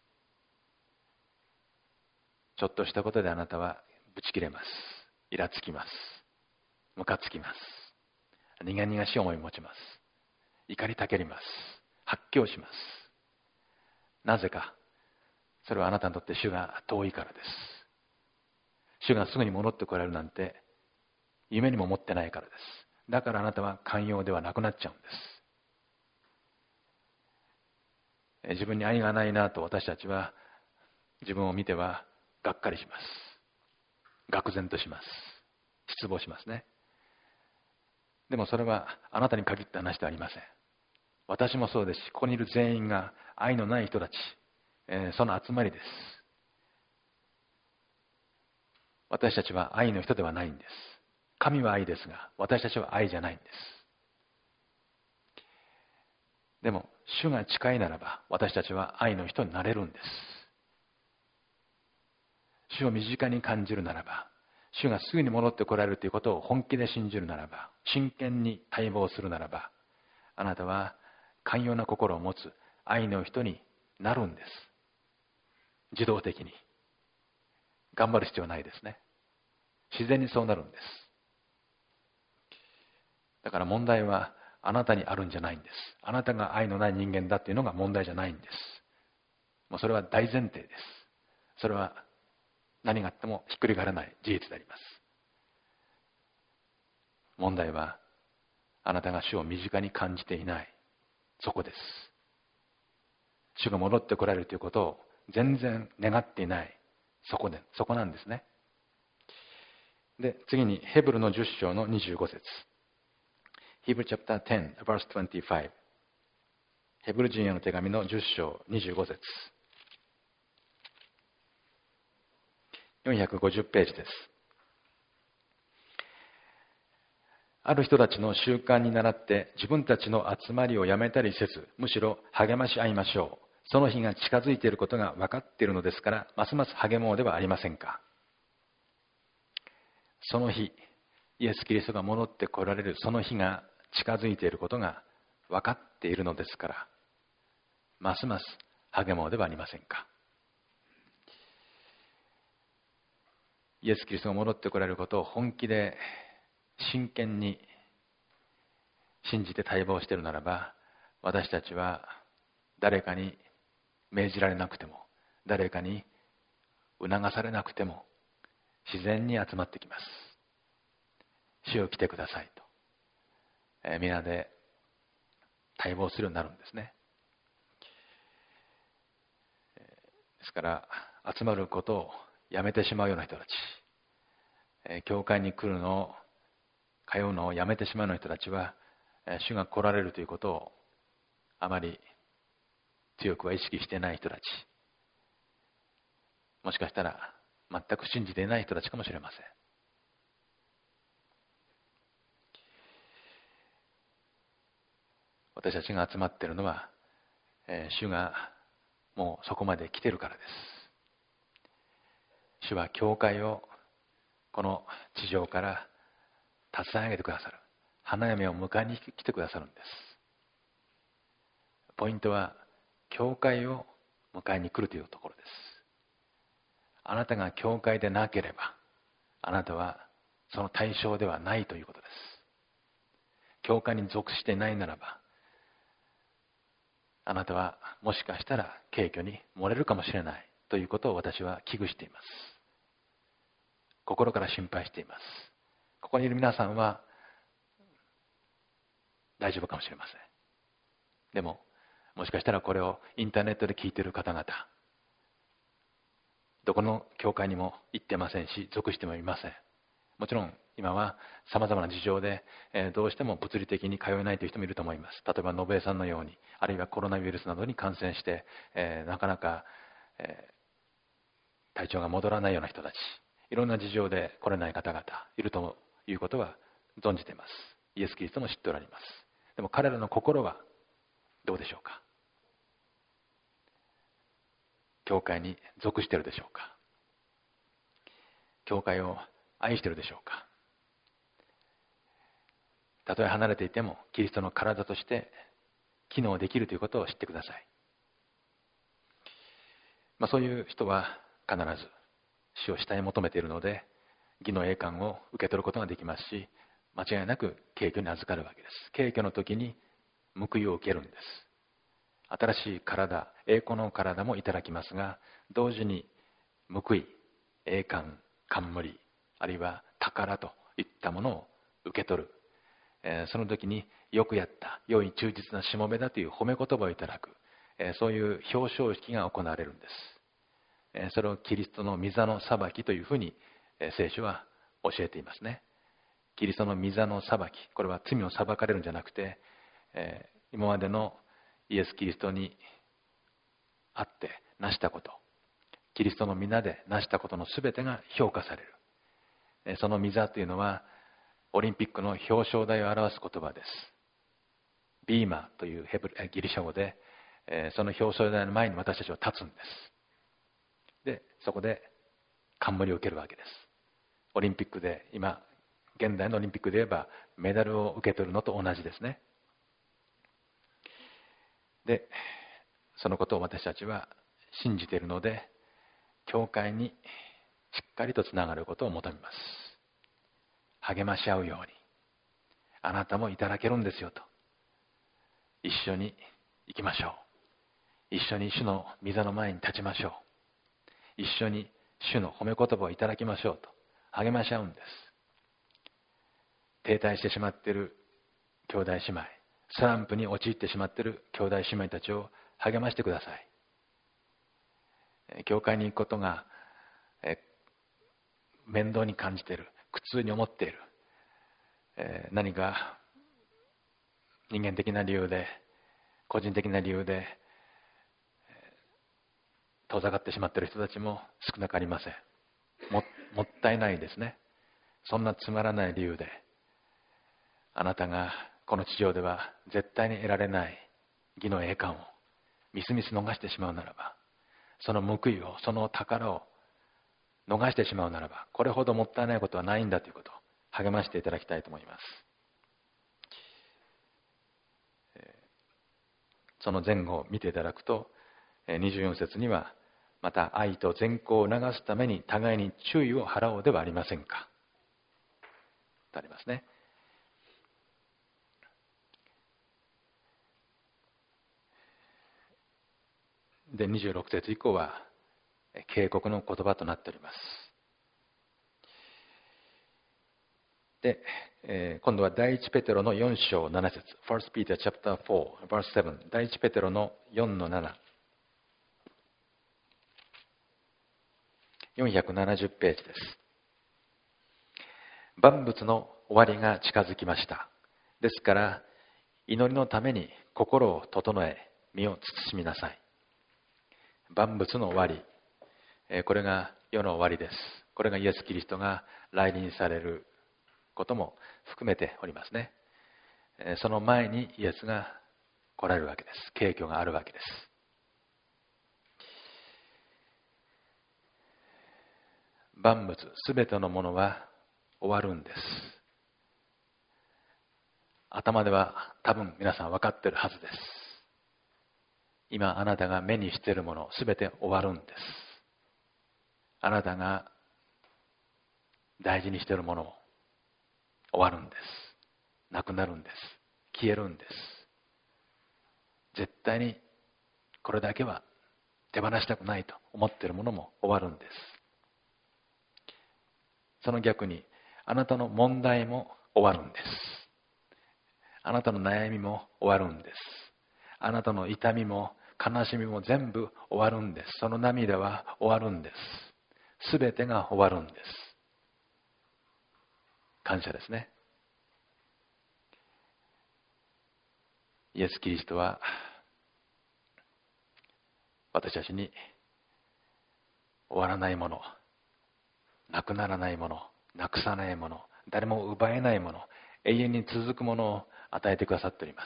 ちょっとしたことであなたはぶち切れます。イラつきます。ムカつきます。苦々しい思いを持ちます。怒りたけります。発狂します。なぜか、それはあなたにとって主が遠いからです。主がすぐに戻ってこられるなんて夢にも思ってないからです。だからあなたは寛容ではなくなっちゃうんです。自分に愛がないなと私たちは自分を見てはがっかりします。愕然とします。失望しますね。でもそれはあなたに限った話ではありません。私もそうですし、ここにいる全員が愛のない人たち、その集まりです。私たちは愛の人ではないんです。神は愛ですが、私たちは愛じゃないんです。でも、主が近いならば、私たちは愛の人になれるんです。主を身近に感じるならば、主がすぐに戻ってこられるということを本気で信じるならば、真剣に待望するならば、あなたは寛容な心を持つ愛の人になるんです。自動的に。頑張る必要はないですね。自然にそうなるんです。だから問題はあなたにあるんじゃないんです。あなたが愛のない人間だっていうのが問題じゃないんです。もうそれは大前提です。それは何があってもひっくり返らない事実であります。問題はあなたが主を身近に感じていない。そこです。主が戻ってこられるということを全然願っていない。そこなんですね。で、次にヘブルの10章の25節。Hebrew chapter 10, verse 25。ヘブル人への手紙の10章25節。450ページです。ある人たちの習慣に倣って自分たちの集まりをやめたりせず、むしろ励まし合いましょう。その日が近づいていることが分かっているのですから、ますます励もうではありませんか。その日、イエス・キリストが戻って来られるその日が近づいていることが分かっているのですから、ますます励もうではありませんか。イエス・キリストが戻って来られることを本気で真剣に信じて待望しているならば、私たちは誰かに命じられなくても、誰かに促されなくても自然に集まってきます。主を来てくださいと、皆で待望するようになるんですね。ですから集まることをやめてしまうような人たち、教会に来るのを通うのをやめてしまうような人たちは、主が来られるということをあまり強くは意識していない人たち、もしかしたら全く信じていない人たちかもしれません。私たちが集まっているのは、主がもうそこまで来ているからです。主は教会をこの地上から立ち上げてくださる。花嫁を迎えに来てくださるんです。ポイントは教会を迎えに来るというところです。あなたが教会でなければ、あなたはその対象ではないということです。教会に属していないならば、あなたはもしかしたら軽挙に漏れるかもしれないということを私は危惧しています。心から心配しています。ここにいる皆さんは大丈夫かもしれません。でも、もしかしたらこれをインターネットで聞いている方々、どこの教会にも行ってませんし、属してもいません。もちろん今は様々な事情で、どうしても物理的に通えないという人もいると思います。例えば信江さんのように、あるいはコロナウイルスなどに感染して、なかなか、体調が戻らないような人たち、いろんな事情で来れない方々いるということは存じています。イエス・キリストも知っておられます。でも彼らの心はどうでしょうか。教会に属しているでしょうか。教会を愛しているでしょうか。たとえ離れていてもキリストの体として機能できるということを知ってください。そういう人は必ず主を慕い求めているので、義の栄冠を受け取ることができますし、間違いなく敬虚に預かるわけです。敬虚の時に報いを受けるんです。新しい体、栄光の体もいただきますが、同時に報い、栄冠、冠、あるいは宝といったものを受け取る。その時によくやった、良い忠実なしもべだという褒め言葉をいただく。そういう表彰式が行われるんです。それをキリストの御座の裁きというふうに聖書は教えていますね。キリストの御座の裁き、これは罪を裁かれるんじゃなくて、今までのイエス・キリストにあって成したこと、キリストの皆で成したことのすべてが評価される。その御座というのはオリンピックの表彰台を表す言葉です。ビーマーというギリシャ語で、その表彰台の前に私たちは立つんです。で、そこで冠を受けるわけです。オリンピックで今、現代のオリンピックで言えばメダルを受け取るのと同じですね。で、そのことを私たちは信じているので、教会にしっかりとつながることを求めます。励まし合うように、あなたもいただけるんですよと。一緒に行きましょう。一緒に主の御座の前に立ちましょう。一緒に主の褒め言葉をいただきましょうと励まし合うんです。停滞してしまっている兄弟姉妹、スランプに陥ってしまっている兄弟姉妹たちを励ましてください。教会に行くことが面倒に感じている、苦痛に思っている、何か人間的な理由で、個人的な理由で遠ざかってしまっている人たちも少なくありません。もったいないですね。そんなつまらない理由であなたがこの地上では絶対に得られない義の栄冠をみすみす逃してしまうならば、その報いを、その宝を逃してしまうならば、これほどもったいないことはないんだということを励ましていただきたいと思います。その前後を見ていただくと、24節には、また愛と善行を促すために互いに注意を払おうではありませんかとありますね。で、26節以降は警告の言葉となっております。で、今度は第一ペテロの4章7節 1 Peter chapter 4 verse 7、第一ペテロの4の7、470ページです。万物の終わりが近づきました。ですから祈りのために心を整え、身を慎みなさい。万物の終わり、これが世の終わりです。これがイエス・キリストが来臨されることも含めておりますね。その前にイエスが来られるわけです。景況があるわけです。万物すべてのものは終わるんです。頭では多分皆さん分かっているはずです。今あなたが目にしているものすべて終わるんです。あなたが大事にしているものも終わるんです。なくなるんです。消えるんです。絶対にこれだけは手放したくないと思っているものも終わるんです。その逆にあなたの問題も終わるんです。あなたの悩みも終わるんです。あなたの痛みも悲しみも全部終わるんです。その涙は終わるんです。すべてが終わるんです。 感謝ですね。イエス・キリストは私たちに終わらないもの、なくならないもの、なくさないもの、誰も奪えないもの、永遠に続くものを与えてくださっております。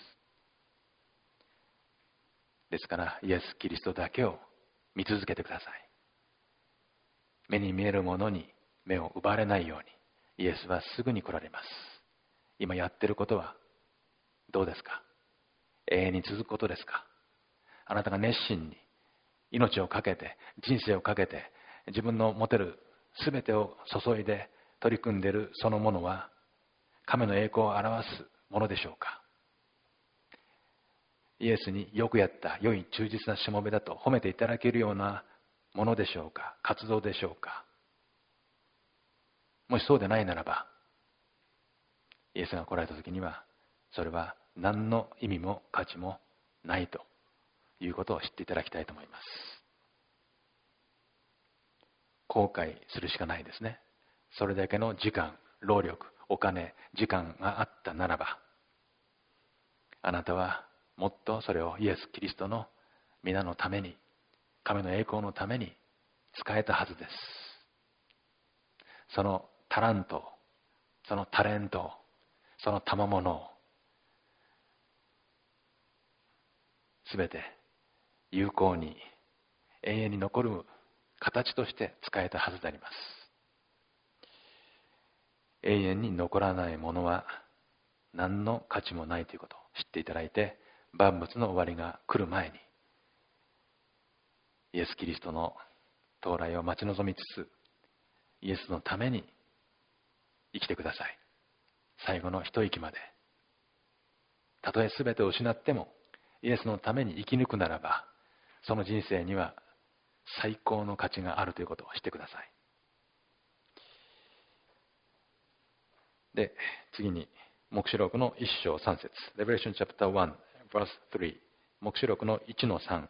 ですからイエス・キリストだけを見続けてください。目に見えるものに目を奪われないようにイエスはすぐに来られます。今やっていることはどうですか？永遠に続くことですか？あなたが熱心に命を懸けて人生を懸けて自分の持てる全てを注いで取り組んでいるそのものは神の栄光を表すものでしょうか？イエスによくやった良い忠実なしもべだと褒めていただけるようなものでしょうか？活動でしょうか？もしそうでないならばイエスが来られた時にはそれは何の意味も価値もないということを知っていただきたいと思います。後悔するしかないですね。それだけの時間、労力、お金、時間があったならばあなたはもっとそれをイエス・キリストの皆のために神の栄光のために使えたはずです。そのタラント、そのタレント、その賜物をすべて有効に永遠に残る形として使えたはずであります。永遠に残らないものは何の価値もないということを知っていただいて、万物の終わりが来る前にイエス・キリストの到来を待ち望みつつイエスのために生きてください。最後の一息までたとえ全てを失ってもイエスのために生き抜くならばその人生には最高の価値があるということを知ってください。で、次に黙示録の1章3節 Revelation chapter 1 verse 3、黙示録の1の3。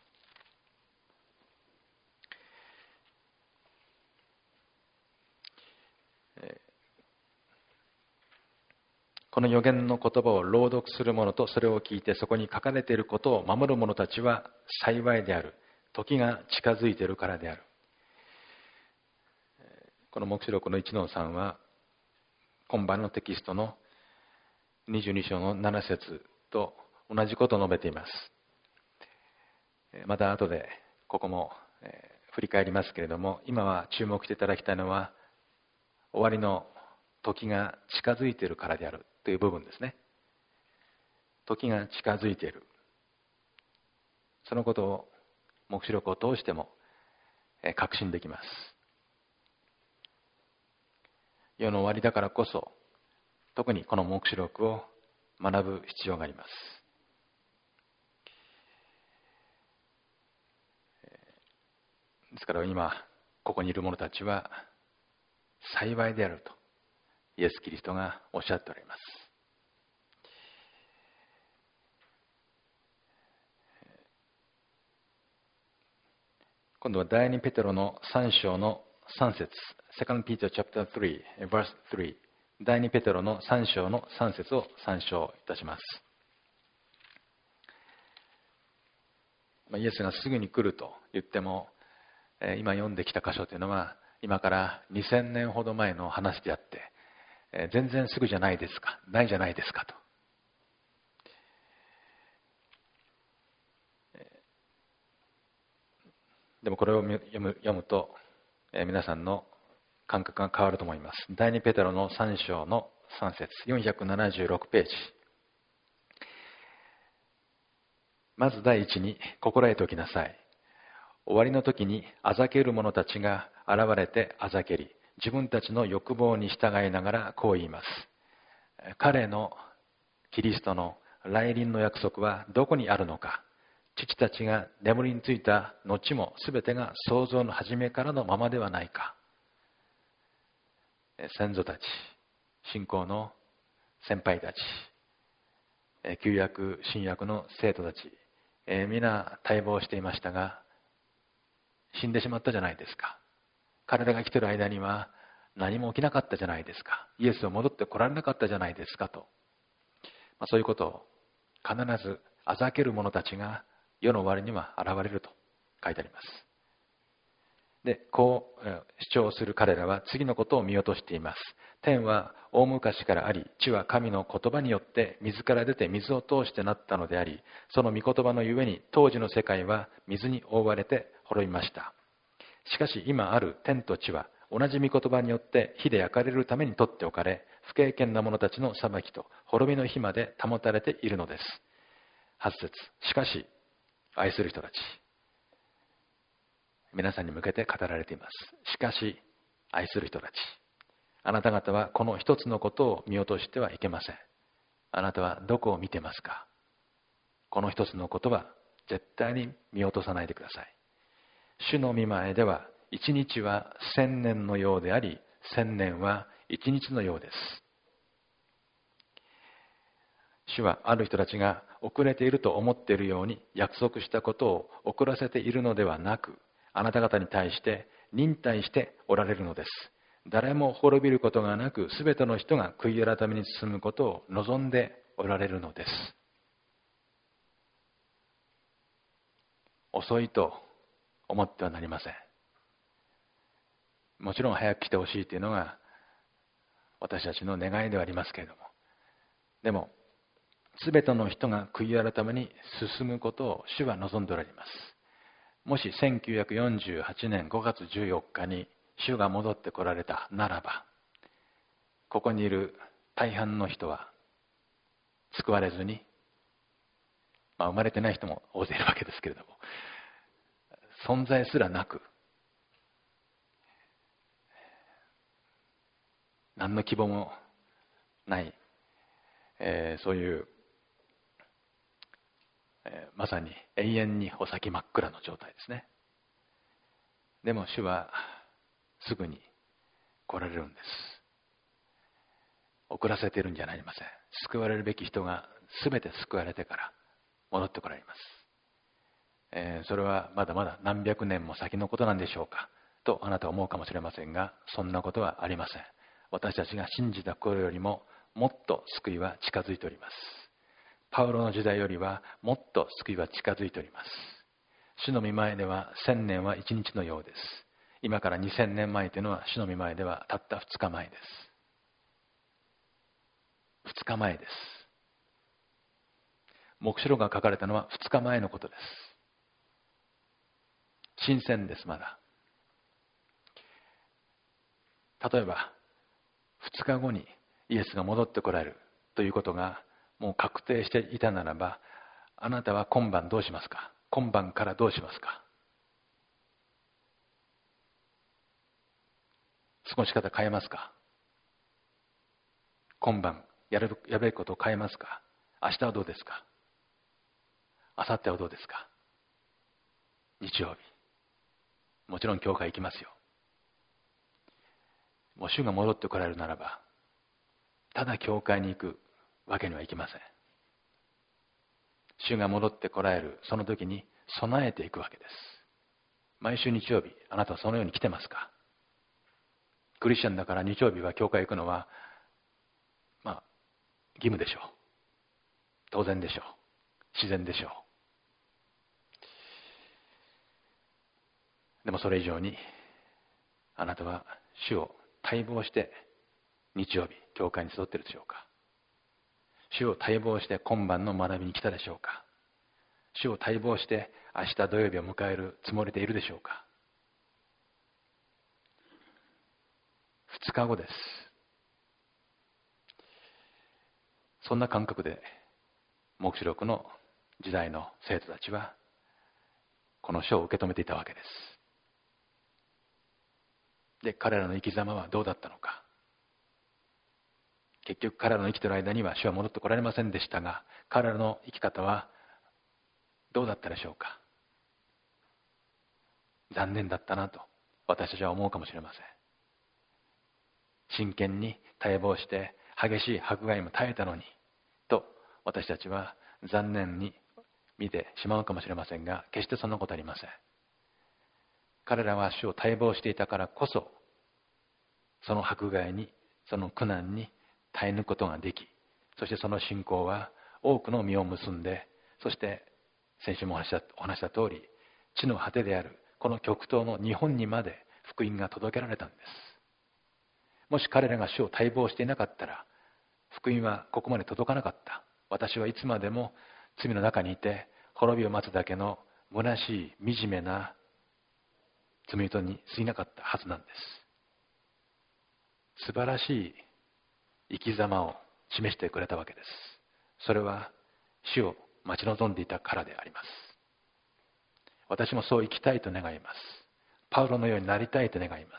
この預言の言葉を朗読する者とそれを聞いてそこに書かれていることを守る者たちは幸いである。時が近づいているからである。この黙示録の1の3は今晩のテキストの22章の7節と同じことを述べています。また後でここも振り返りますけれども、今は注目していただきたいのは終わりの時が近づいているからであるという部分ですね。時が近づいている、そのことを黙示録を通しても確信できます。世の終わりだからこそ特にこの黙示録を学ぶ必要があります。ですから今ここにいる者たちは幸いであるとイエス・キリストがおっしゃっております。今度は第2ペテロの3章の3節 2 Peter chapter 3 verse 3、第2ペテロの3章の3節を参照いたします。イエスがすぐに来ると言っても今読んできた箇所というのは今から2000年ほど前の話であって全然すぐじゃないですか、ないじゃないですかと。でもこれを読むと皆さんの感覚が変わると思います。第2ペテロの3章の3節476ページ。まず第一に心得ておきなさい。終わりの時にあざける者たちが現れてあざけり、自分たちの欲望に従いながらこう言います。彼のキリストの来臨の約束はどこにあるのか。父たちが眠りについた後も全てが創造の初めからのままではないか。先祖たち、信仰の先輩たち、旧約新約の生徒たち、皆待望していましたが死んでしまったじゃないですか。彼らが来ている間には何も起きなかったじゃないですか。イエスは戻ってこられなかったじゃないですかと。そういうことを必ずあざける者たちが世の終わりには現れると書いてあります。で、こう主張する彼らは次のことを見落としています。天は大昔からあり、地は神の言葉によって水から出て水を通してなったのであり、その御言葉のゆえに当時の世界は水に覆われて滅びました。しかし今ある天と地は同じ御言葉によって火で焼かれるために取っておかれ、不敬虔な者たちの裁きと滅びの日まで保たれているのです。8節。しかし愛する人たち、皆さんに向けて語られています。しかし愛する人たち、あなた方はこの一つのことを見落としてはいけません。あなたはどこを見てますか？この一つのことは絶対に見落とさないでください。主の御前では一日は千年のようであり、千年は一日のようです。主はある人たちが遅れていると思っているように約束したことを遅らせているのではなく、あなた方に対して忍耐しておられるのです。誰も滅びることがなく、すべての人が悔い改めに進むことを望んでおられるのです。遅いと思ってはなりません。もちろん早く来てほしいというのが私たちの願いではありますけれども、でもすべての人が悔い改めに進むことを主は望んでおられます。もし1948年5月14日に主が戻ってこられたならば、ここにいる大半の人は救われずに、生まれてない人も大勢いるわけですけれども、存在すらなく、何の希望もない、そういう、まさに永遠にお先真っ暗の状態ですね。でも主はすぐに来られるんです。遅らせているんじゃありません。救われるべき人が全て救われてから戻ってこられます。それはまだまだ何百年も先のことなんでしょうかとあなたは思うかもしれませんが、そんなことはありません。私たちが信じた頃よりももっと救いは近づいております。パウロの時代よりはもっと救いは近づいております。主の御前では1000年は1日のようです。今から2000年前というのは主の御前ではたった2日前です。2日前です。黙示録が書かれたのは2日前のことです。新鮮です、まだ。例えば2日後にイエスが戻ってこられるということがもう確定していたならば、あなたは今晩どうしますか？今晩からどうしますか？過ごし方変えますか？今晩やるべきことを変えますか？明日はどうですか？明後日はどうですか？日曜日、もちろん教会行きますよ。もう主が戻ってこられるならば、ただ教会に行くわけにはいきません。主が戻ってこられるその時に備えていくわけです。毎週日曜日、あなたはそのように来てますか？クリスチャンだから日曜日は教会行くのは義務でしょう。当然でしょう。自然でしょう。でもそれ以上にあなたは主を待望して日曜日教会に集っているでしょうか？主を待望して今晩の学びに来たでしょうか？主を待望して明日土曜日を迎えるつもりでいるでしょうか？2日後です。そんな感覚で黙示録の時代の生徒たちはこの書を受け止めていたわけです。で、彼らの生き様はどうだったのか。結局彼らの生きている間には主は戻ってこられませんでしたが、彼らの生き方はどうだったでしょうか。残念だったなと私たちは思うかもしれません。真剣に待望して激しい迫害も耐えたのにと私たちは残念に見てしまうかもしれませんが、決してそんなことはありません。彼らは主を待望していたからこそその迫害に、その苦難に耐え抜くことができ、そしてその信仰は多くの実を結んで、そして先週もお話した通り、地の果てであるこの極東の日本にまで福音が届けられたんです。もし彼らが主を待望していなかったら、福音はここまで届かなかった。私はいつまでも罪の中にいて滅びを待つだけの虚しい惨めな罪人に過ぎなかったはずなんです。素晴らしい生き様を示してくれたわけです。それは主を待ち望んでいたからであります。私もそう生きたいと願います。パウロのようになりたいと願います。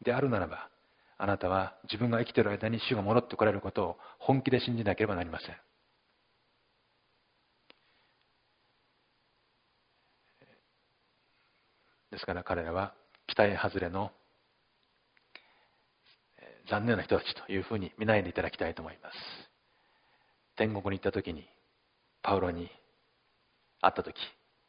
であるならば、あなたは自分が生きている間に主が戻ってこられることを本気で信じなければなりません。ですから彼らは期待外れの残念な人たちというふうに見ないでいただきたいと思います。天国に行った時にパウロに会った時、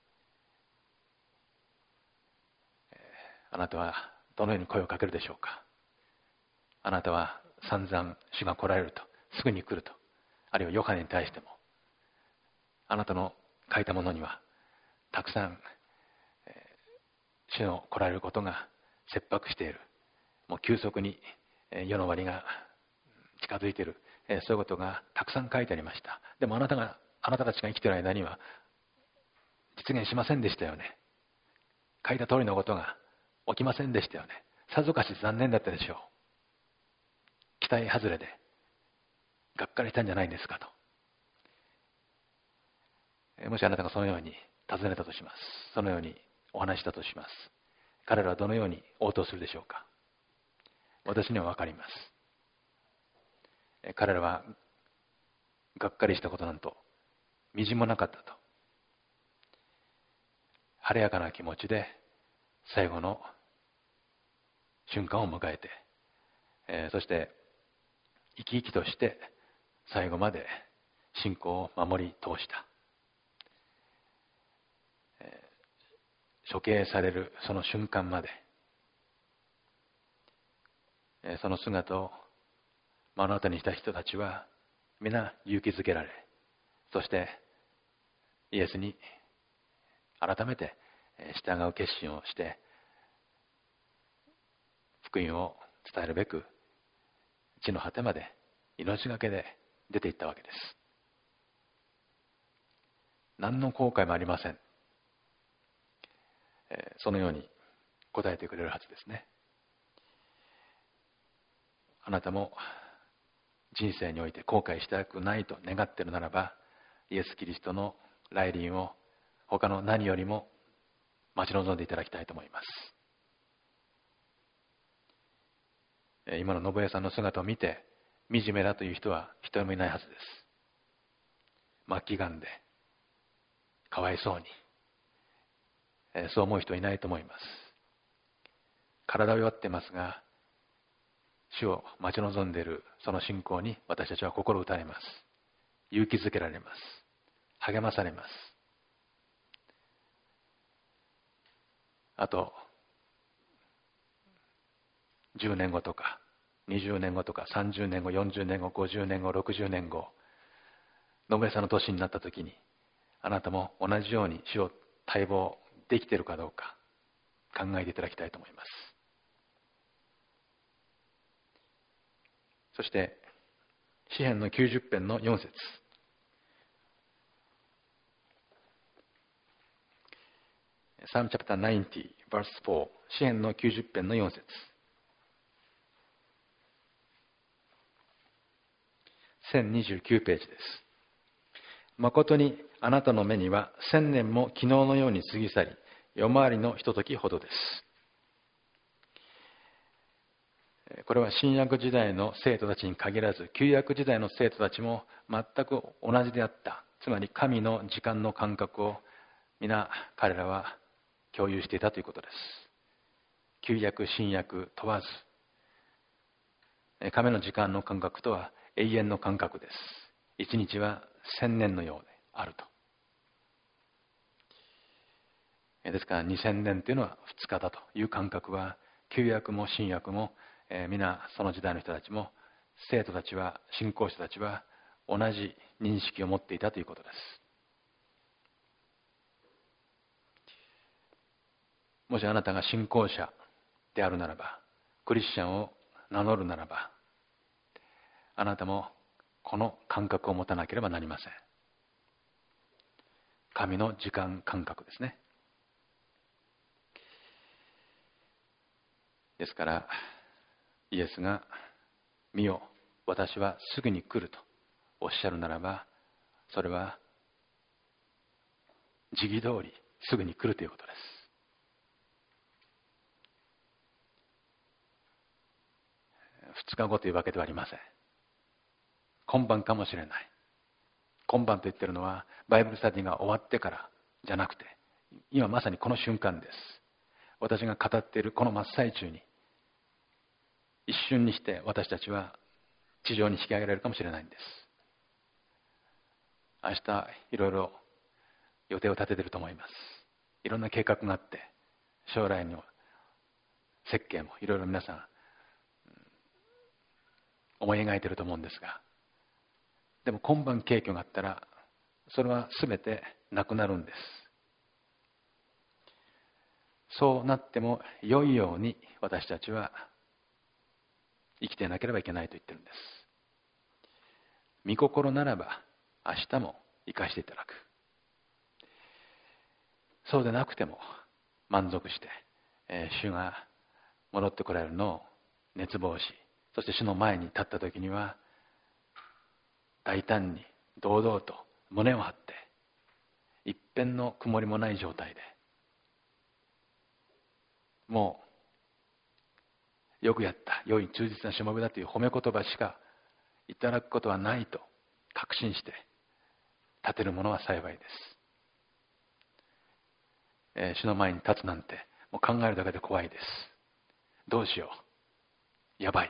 あなたはどのように声をかけるでしょうか。あなたは散々主が来られると、すぐに来ると、あるいはヨハネに対しても、あなたの書いたものにはたくさん主の来られることが切迫している、もう急速に世の終わりが近づいている、そういうことがたくさん書いてありました。でもあなたたちが生きている間には実現しませんでしたよね。書いた通りのことが起きませんでしたよね。さぞかし残念だったでしょう。期待外れでがっかりしたんじゃないですかと。もしあなたがそのように尋ねたとします。そのようにお話したとします。彼らはどのように応答するでしょうか。私には分かります。彼らはがっかりしたことなんとみじんもなかったと。晴れやかな気持ちで最後の瞬間を迎えて、そして生き生きとして最後まで信仰を守り通した。処刑されるその瞬間まで、その姿を目の当たりにした人たちは皆勇気づけられ、そしてイエスに改めて従う決心をして福音を伝えるべく地の果てまで命がけで出ていったわけです。何の後悔もありません。そのように答えてくれるはずですね。あなたも人生において後悔したくないと願っているならば、イエス・キリストの来臨を他の何よりも待ち望んでいただきたいと思います。今の信江さんの姿を見て惨めだという人は一人もいないはずです。末期がんでかわいそうに、そう思う人はいないと思います。体は弱っていますが、主を待ち望んでいるその信仰に私たちは心打たれます。勇気づけられます。励まされます。あと10年後とか20年後とか30年後、40年後、50年後、60年後、信江さんの年になった時に、あなたも同じように主を待望できているかどうか考えていただきたいと思います。そして詩編の90編の4節、Psalm chapter 90 verse 4、詩編の90編の4節、1029ページです。誠にあなたの目には1000年も昨日のように過ぎ去り、夜回りのひとときほどです。これは新約時代の生徒たちに限らず、旧約時代の生徒たちも全く同じであった。つまり神の時間の感覚を皆彼らは共有していたということです。旧約新約問わず、神の時間の感覚とは永遠の感覚です。一日は1000年のようであると。ですから2000年というのは2日だという感覚は旧約も新約も皆その時代の人たちも、生徒たちは、信仰者たちは同じ認識を持っていたということです。もしあなたが信仰者であるならば、クリスチャンを名乗るならば、あなたもこの感覚を持たなければなりません。神の時間感覚ですね。ですから、イエスが、見よ、私はすぐに来るとおっしゃるならば、それは時期通りすぐに来るということです。2日後というわけではありません。今晩かもしれない。今晩と言っているのは、バイブルスタディが終わってからじゃなくて、今まさにこの瞬間です。私が語っているこの真っ最中に、一瞬にして私たちは地上に引き上げられるかもしれないんです。明日いろいろ予定を立てていると思います。いろんな計画があって、将来の設計もいろいろ皆さん思い描いていると思うんですが、でも今晩景挙があったら、それは全てなくなるんです。そうなっても良いように私たちは生きていなければいけないと言ってるんです。御心ならば明日も生かしていただく。そうでなくても満足して、主が戻ってこられるのを熱望し、そして主の前に立った時には大胆に堂々と胸を張って、一片の曇りもない状態で、もうよくやった、良い忠実なしもべだという褒め言葉しかいただくことはないと確信して立てるものは幸いです。主の前に立つなんてもう考えるだけで怖いです。どうしよう、やばい、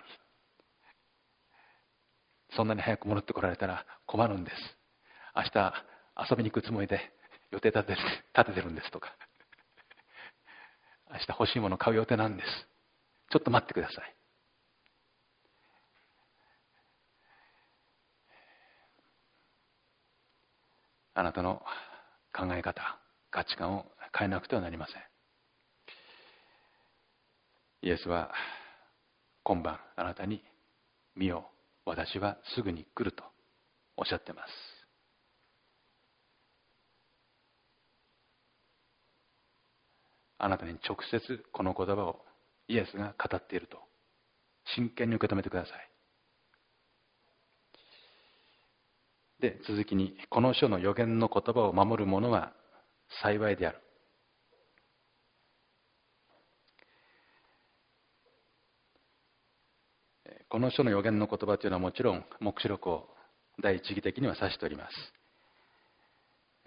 そんなに早く戻ってこられたら困るんです。明日遊びに行くつもりで予定立ててるんですとか、明日欲しいもの買う予定なんです、ちょっと待ってください。あなたの考え方、価値観を変えなくてはなりません。イエスは今晩あなたに、見よ、私はすぐに来るとおっしゃっています。あなたに直接この言葉をイエスが語っていると真剣に受け止めてください。で、続きに、この書の預言の言葉を守る者は幸いである。この書の預言の言葉というのはもちろん黙示録を第一義的には指しております。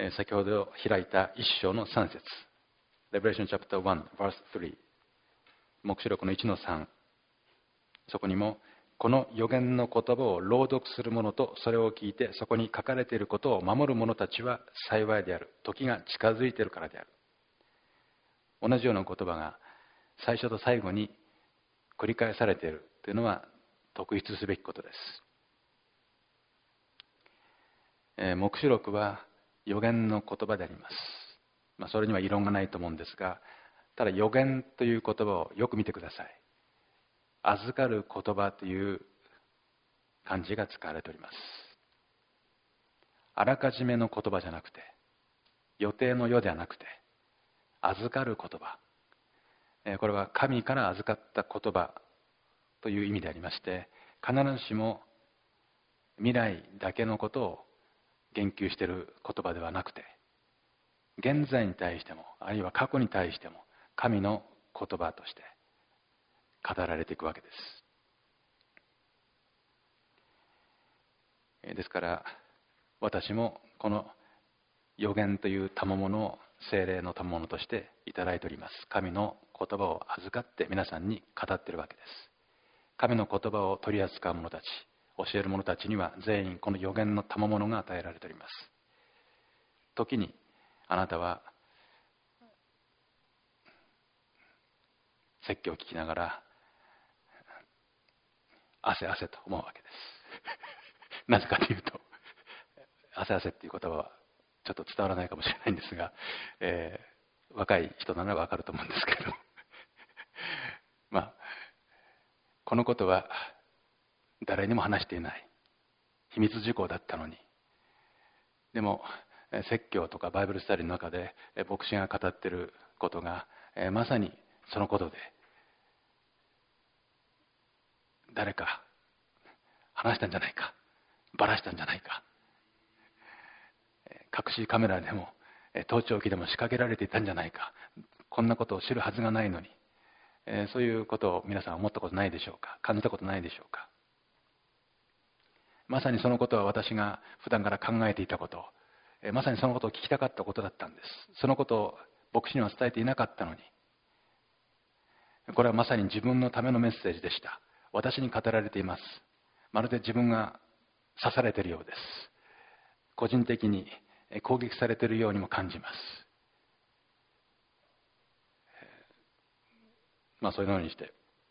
先ほど開いた一章の3節、Revelation chapter 1 verse 3、黙示録の1の3、そこにも、この預言の言葉を朗読する者とそれを聞いてそこに書かれていることを守る者たちは幸いである。時が近づいているからである。同じような言葉が最初と最後に繰り返されているというのは特筆すべきことです。黙示録は預言の言葉であります。それには異論がないと思うんですが、ただ預言という言葉をよく見てください。預かる言葉という漢字が使われております。あらかじめの言葉じゃなくて、予定の世ではなくて、預かる言葉。これは神から預かった言葉という意味でありまして、必ずしも未来だけのことを言及している言葉ではなくて、現在に対しても、あるいは過去に対しても、神の言葉として語られていくわけです。ですから私もこの預言という賜物を聖霊の賜物としていただいております。神の言葉を預かって皆さんに語っているわけです。神の言葉を取り扱う者たち、教える者たちには全員この預言の賜物が与えられております。時にあなたは説教を聞きながら、 汗汗と思うわけですなぜかというと、汗汗っていう言葉はちょっと伝わらないかもしれないんですが、若い人ならわかると思うんですけどまあこのことは誰にも話していない秘密事項だったのに、でも説教とかバイブルスタディの中で牧師が語っていることがまさにそのことで、誰か話したんじゃないか、ばらしたんじゃないか、隠しカメラでも盗聴器でも仕掛けられていたんじゃないか、こんなことを知るはずがないのに、そういうことを皆さん思ったことないでしょうか、感じたことないでしょうか。まさにそのことは私が普段から考えていたこと、まさにそのことを聞きたかったことだったんです。そのことを牧師には伝えていなかったのに、これはまさに自分のためのメッセージでした。私に語られています。まるで自分が刺されているようです。個人的に攻撃されているようにも感じます。そういうのにして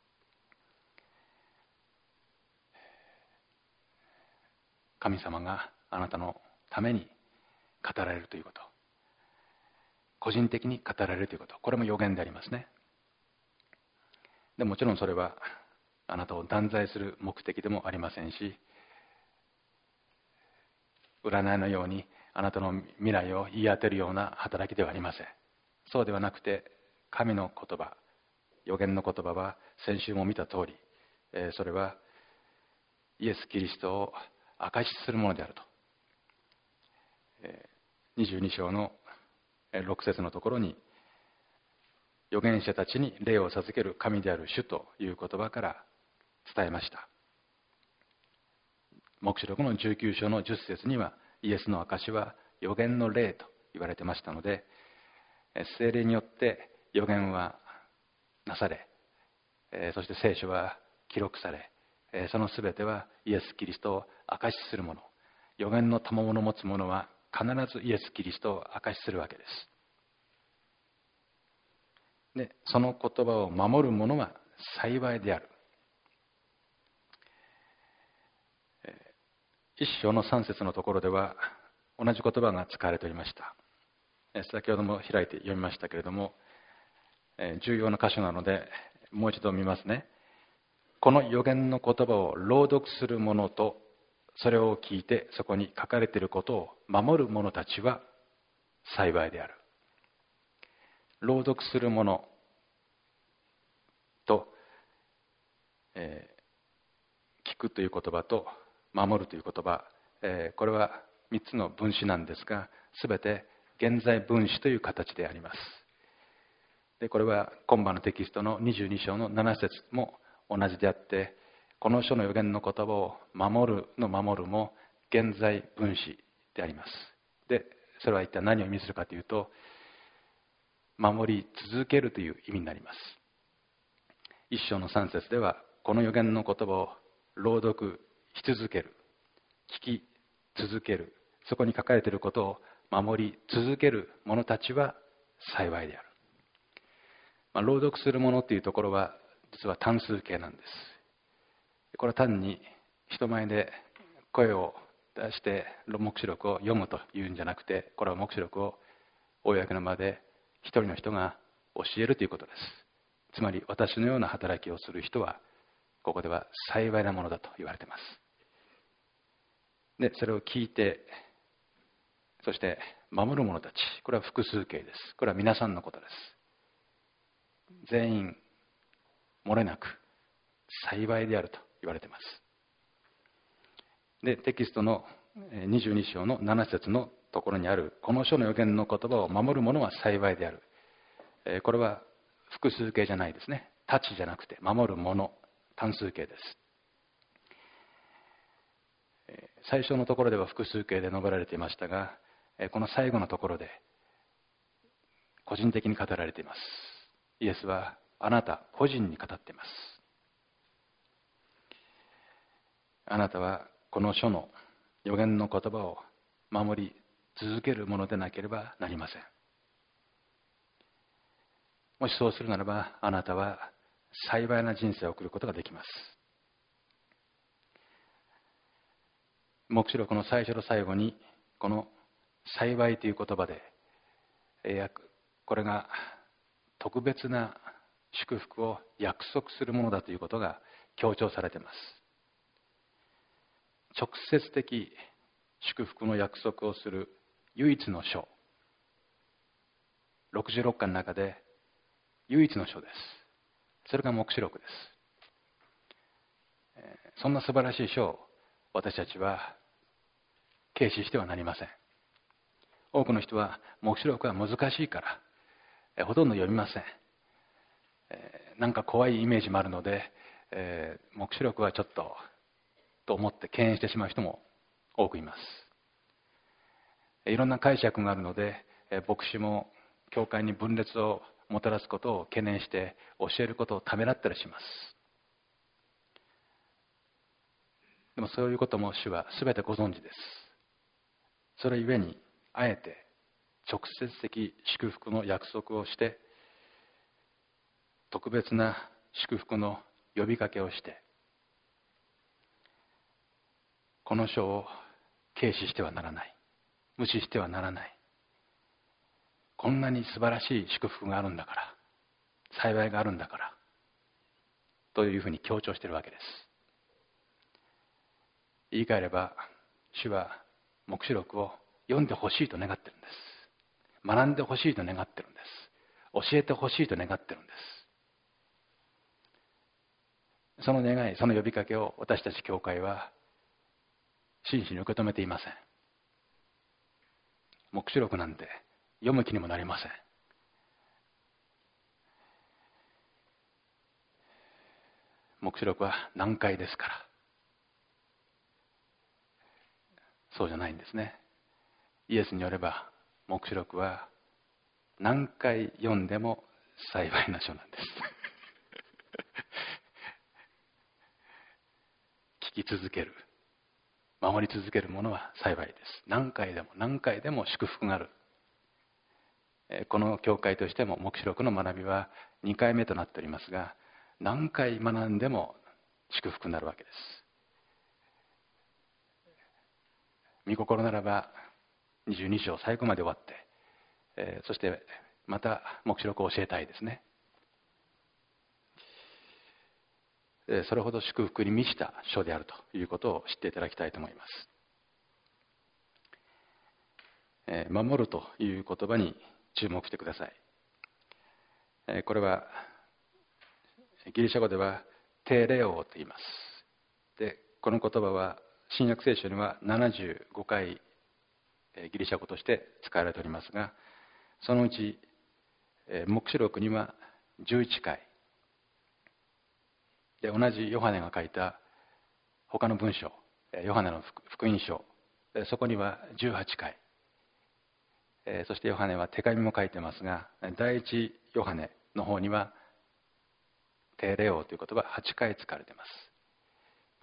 神様があなたのために語られるということ、個人的に語られるということ、これも予言でありますね。でもちろんそれはあなたを断罪する目的でもありませんし、占いのようにあなたの未来を言い当てるような働きではありません。そうではなくて、神の言葉、予言の言葉は先週も見た通り、それはイエス・キリストを証しするものであると。22章の6節のところに、預言者たちに霊を授ける神である主という言葉から伝えました。黙示録の19章の10節には、イエスの証は預言の霊と言われてましたので、聖霊によって預言はなされ、そして聖書は記録され、そのすべてはイエス・キリストを証しするもの、預言の賜物を持つ者は必ずイエス・キリストを証しするわけです。で、その言葉を守る者は幸いである。一章の3節のところでは同じ言葉が使われておりました。先ほども開いて読みましたけれども、重要な箇所なのでもう一度見ますね。この預言の言葉を朗読する者と、それを聞いてそこに書かれていることを守る者たちは幸いである。朗読する者と、聞くという言葉と守るという言葉、これは3つの分詞なんですが、すべて現在分詞という形であります。で、これは今晩のテキストの22章の7節も同じであって、この書の預言の言葉を守るの守るも現在分詞であります。で、それは一体何を意味するかというと、守り続けるという意味になります。一章の3節では、この預言の言葉を朗読し続ける、聞き続ける、そこに書かれていることを守り続ける者たちは幸いである。朗読する者というところは実は単数形なんです。これは単に人前で声を出して黙示録を読むというんじゃなくて、これは黙示録を公の場で一人の人が教えるということです。つまり私のような働きをする人はここでは幸いなものだと言われています。で、それを聞いて、そして守る者たち、これは複数形です。これは皆さんのことです。全員漏れなく幸いであると言われています。で、テキストの22章の7節のところにある、この書の預言の言葉を守る者は幸いである。これは複数形じゃないですね。たちじゃなくて守る者、単数形です。最初のところでは複数形で述べられていましたが、この最後のところで個人的に語られています。イエスはあなた個人に語っています。あなたはこの書の預言の言葉を守り続けるものでなければなりません。もしそうするならば、あなたは幸いな人生を送ることができます。 黙示録の最初と最後にこの幸いという言葉で、これが特別な祝福を約束するものだということが強調されています。直接的祝福の約束をする唯一の書、66巻の中で唯一の書です。それが黙示録です。そんな素晴らしい書を私たちは軽視してはなりません。多くの人は黙示録は難しいからほとんど読みません。なんか怖いイメージもあるので、黙示録はちょっと思って敬遠してしまう人も多くいます。いろんな解釈があるので、牧師も教会に分裂をもたらすことを懸念して教えることをためらったりします。でもそういうことも主は全てご存知です。それゆえにあえて直接的祝福の約束をして、特別な祝福の呼びかけをして、この書を軽視してはならない、無視してはならない、こんなに素晴らしい祝福があるんだから、幸いがあるんだからというふうに強調しているわけです。言い換えれば、主は黙示録を読んでほしいと願っているんです。学んでほしいと願っているんです。教えてほしいと願っているんです。その願い、その呼びかけを私たち教会は真摯に受け止めていません。黙示録なんて読む気にもなりません。黙示録は難解ですから。そうじゃないんですね。イエスによれば黙示録は何回読んでも幸いな書なんです聞き続ける、守り続けるものは幸いです。何回でも何回でも祝福がある。この教会としても黙示録の学びは2回目となっておりますが、何回学んでも祝福になるわけです。御心ならば22章最後まで終わって、そしてまた黙示録を教えたいですね。それほど祝福に満ちた書であるということを知っていただきたいと思います。守るという言葉に注目してください。これはギリシャ語ではテレオと言います。で、この言葉は新約聖書には75回ギリシャ語として使われておりますが、そのうち黙示録には11回で、同じヨハネが書いた他の文章、ヨハネの福音書、そこには18回、そしてヨハネは手紙も書いてますが、第一ヨハネの方にはテレオという言葉が8回使われています。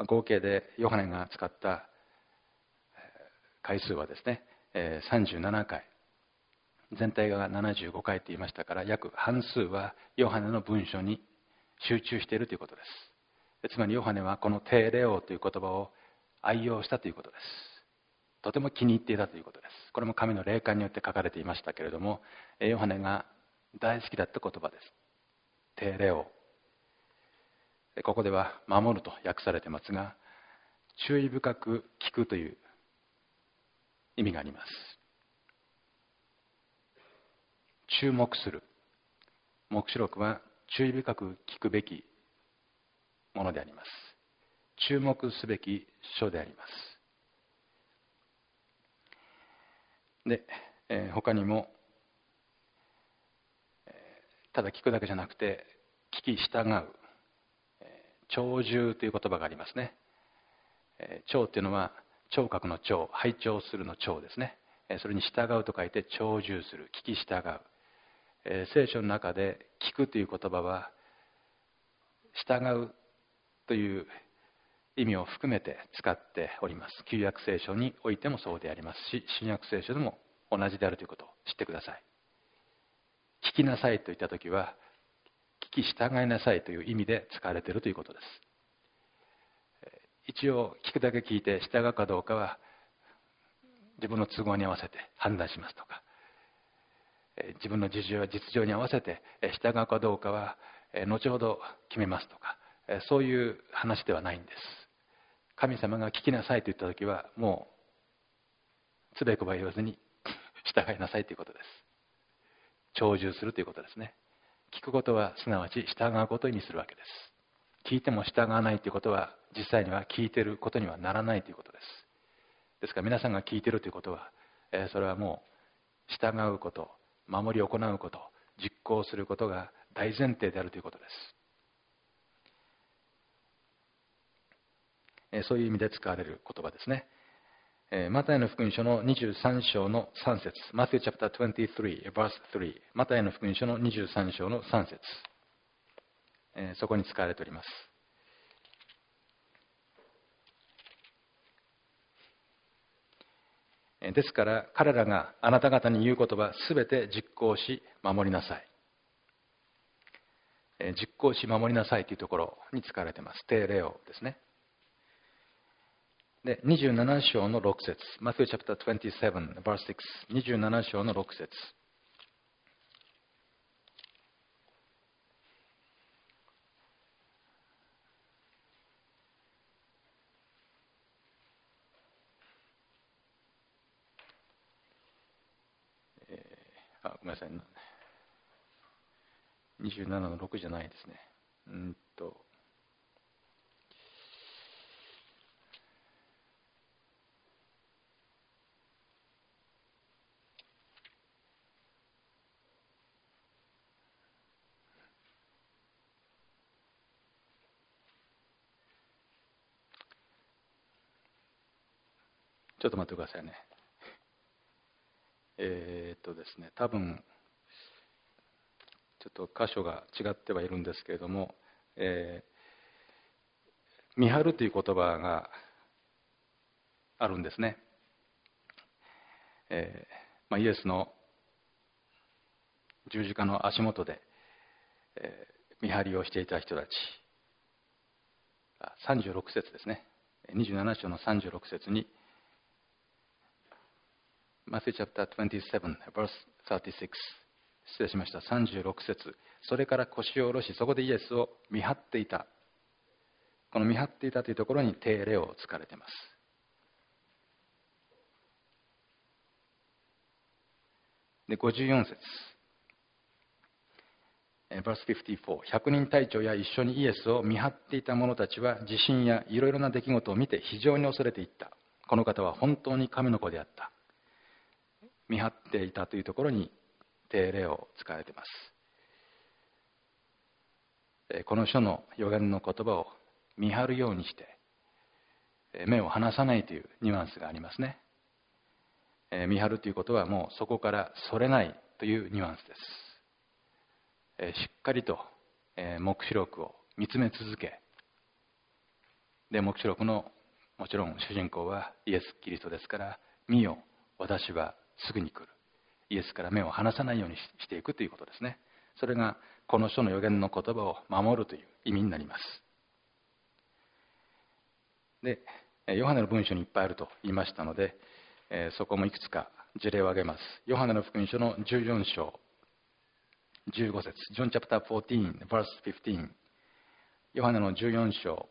合計でヨハネが使った回数はですね、37回。全体が75回と言いましたから、約半数はヨハネの文章に集中しているということです。つまりヨハネはこのテレオという言葉を愛用したということです。とても気に入っていたということです。これも神の霊感によって書かれていましたけれども、ヨハネが大好きだった言葉です。テレオ。ここでは守ると訳されていますが、注意深く聞くという意味があります。注目する。黙示録は注意深く聞くべきものであります。注目すべき書であります。で、他にも、ただ聞くだけじゃなくて、聞き従う。聴従という言葉がありますね。聴というのは聴覚の聴、拝聴するの聴ですね。それに従うと書いて聴従する、聞き従う。聖書の中で聞くという言葉は従うという意味を含めて使っております。旧約聖書においてもそうでありますし、新約聖書でも同じであるということを知ってください。聞きなさいと言ったときは、聞き従いなさいという意味で使われているということです。 一応聞くだけ聞いて従うかどうかは自分の都合に合わせて判断しますとか、自分の実情に合わせて従うかどうかは後ほど決めますとか、そういう話ではないんです。神様が聞きなさいと言った時は、もうつべこば言わずに従いなさいということです。長寿するということですね。聞くことはすなわち従うことを意味するわけです。聞いても従わないということは、実際には聞いていることにはならないということです。ですから皆さんが聞いているということは、それはもう従うこと、守り行うこと、実行することが大前提であるということです。そういう意味で使われる言葉ですね。マタイの福音書の23章の3節、Matthew chapter 23, verse 3、マタイの福音書の23章の3節、そこに使われております。ですから彼らがあなた方に言う言葉すべて実行し守りなさい。実行し守りなさいというところに使われています。テーレオですね。で、27章の6節、Matthew chapter 27, verse 6、27章の6節。ごめんなさい。27の6じゃないですね。ちょっと待ってくださいね。ですね、多分、ちょっと箇所が違ってはいるんですけれども、見張るという言葉があるんですね。イエスの十字架の足元で、見張りをしていた人たち、36節ですね。27章の36節に、Matthew chapter 27, verse 36、失礼しました。36節。それから腰を下ろし、そこでイエスを見張っていた。この見張っていたというところにテーレを使われています。で、54節。verse 54。100人隊長や一緒にイエスを見張っていた者たちは地震やいろいろな出来事を見て非常に恐れていった。この方は本当に神の子であった。見張っていたというところにテーレを使われています。この書の預言の言葉を見張るようにして目を離さないというニュアンスがありますね。見張るということはもうそこからそれないというニュアンスです。しっかりと黙示録を見つめ続け、で黙示録のもちろん主人公はイエス・キリストですから、見よ私はすぐに来る、イエスから目を離さないようにしていくということですね。それがこの書の預言の言葉を守るという意味になります。で、ヨハネの文書にいっぱいあると言いましたので、そこもいくつか事例を挙げます。ヨハネの福音書の14章15節、John chapter 14 verse 15、ヨハネの14章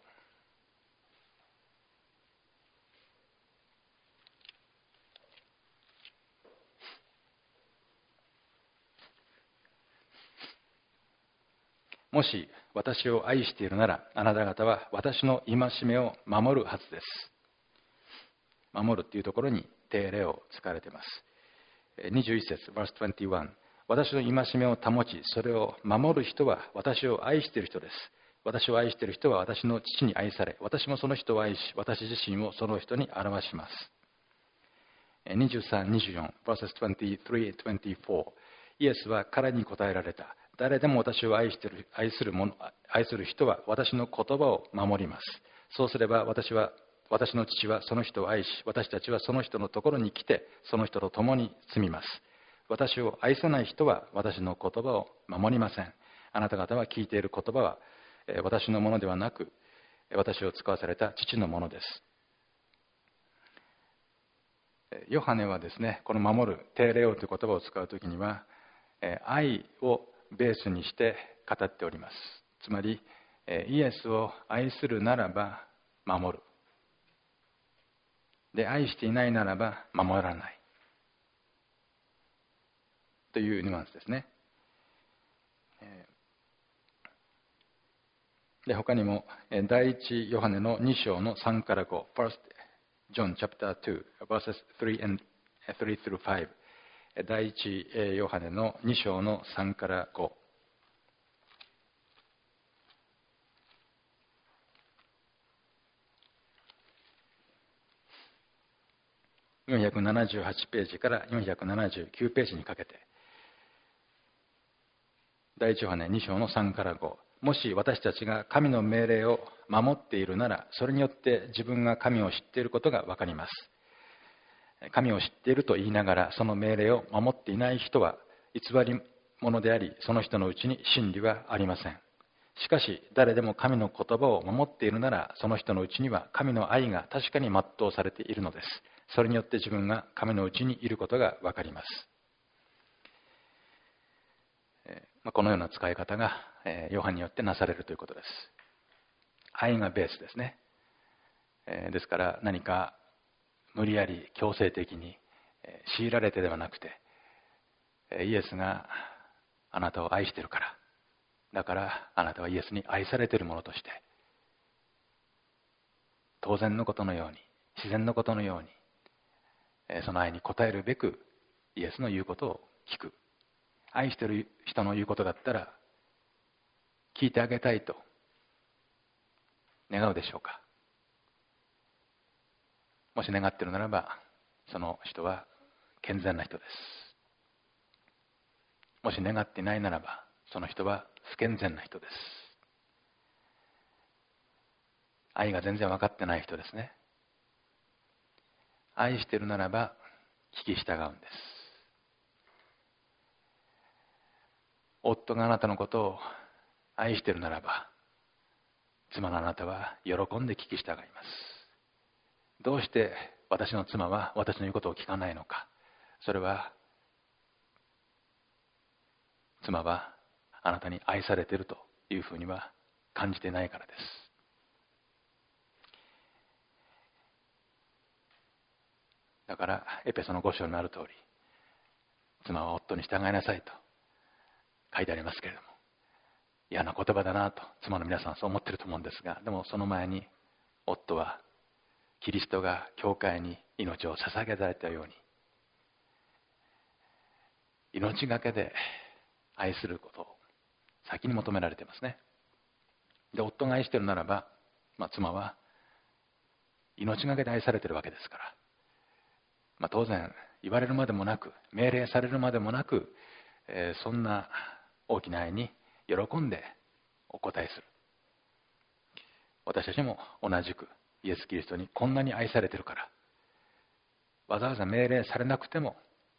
もし私を愛しているなら、あなた方は私の戒めを守るはずです。守るというところにテーレを使われています。21節、verse 21。私の戒めを保ち、それを守る人は私を愛している人です。私を愛している人は私の父に愛され、私もその人を愛し、私自身をその人に表します。23、24、verses 23、24。イエスは彼に答えられた。誰でも私を愛する人は私の言葉を守ります。そうすれば私の父はその人を愛し、私たちはその人のところに来て、その人と共に住みます。私を愛さない人は私の言葉を守りません。あなた方は聞いている言葉は私のものではなく、 私を使わされた父のものです。ヨハネはですね、この守る、テーレオという言葉を使うときには、愛をベースにして語っております。つまり、イエスを愛するならば守る。で、愛していないならば守らない。というニュアンスですね。で、他にも、第一ヨハネの2章の3から5、First John chapter 2, verses 3 through 5、第一ヨハネの2章の3から5。478ページから479ページにかけて、第一ヨハネ2章の3から5。もし私たちが神の命令を守っているなら、それによって自分が神を知っていることがわかります。神を知っていると言いながら、その命令を守っていない人は偽り者であり、その人のうちに真理はありません。しかし、誰でも神の言葉を守っているなら、その人のうちには神の愛が確かに全うされているのです。それによって自分が神のうちにいることがわかります。このような使い方がヨハネによってなされるということです。愛がベースですね。ですから何か無理やり強制的に強いられてではなくて、イエスがあなたを愛しているから、だからあなたはイエスに愛されているものとして、当然のことのように、自然のことのように、その愛に応えるべくイエスの言うことを聞く。愛している人の言うことだったら聞いてあげたいと願うでしょうか。もし願っているならば、その人は健全な人です。もし願っていないならば、その人は不健全な人です。愛が全然分かってない人ですね。愛しているならば聞き従うんです。夫があなたのことを愛しているならば、妻のあなたは喜んで聞き従います。どうして私の妻は私の言うことを聞かないのか。それは、妻はあなたに愛されているというふうには感じていないからです。だから、エペソの5章にある通り、妻は夫に従いなさいと書いてありますけれども、嫌な言葉だなと妻の皆さんはそう思っていると思うんですが、でもその前に夫はキリストが教会に命を捧げられたように、命がけで愛することを先に求められていますね。で、夫が愛しているならば、妻は命がけで愛されているわけですから、当然言われるまでもなく、命令されるまでもなく、そんな大きな愛に喜んでお答えする。私たちも同じくイエス・キリストにこんなに愛されているから、わざわざ命令されなくても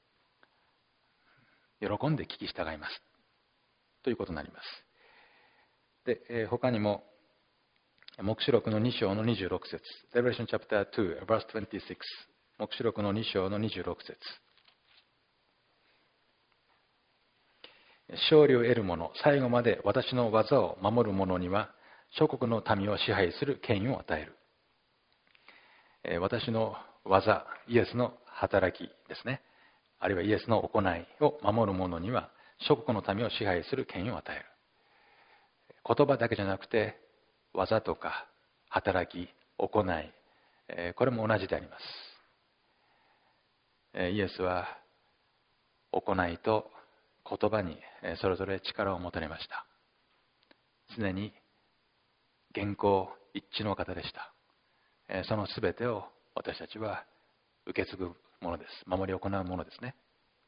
喜んで聞き従いますということになります。で、他にも黙示録の2章の26節 Revelation chapter 2 verse 26、黙示録の2章の26節、勝利を得る者、最後まで私の技を守る者には諸国の民を支配する権威を与える。私の技、イエスの働きですね、あるいはイエスの行いを守る者には諸国の民を支配する権威を与える。言葉だけじゃなくて技とか働き、行い、これも同じであります。イエスは行いと言葉にそれぞれ力を持たれました。常に原稿一致の方でした。その全てを私たちは受け継ぐものです。守り行うものですね。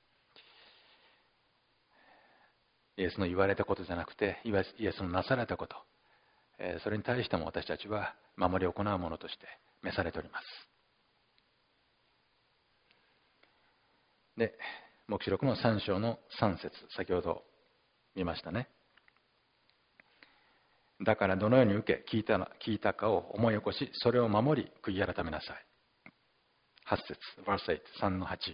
イエスの言われたことじゃなくて、イエスのなされたこと、それに対しても私たちは守り行うものとして召されております。で、黙示録の3章の3節、先ほど見ましたね。 だからどのように受け聞いたかを思い起こし、それを守り悔い改めなさい。8節、verse 8、3の8。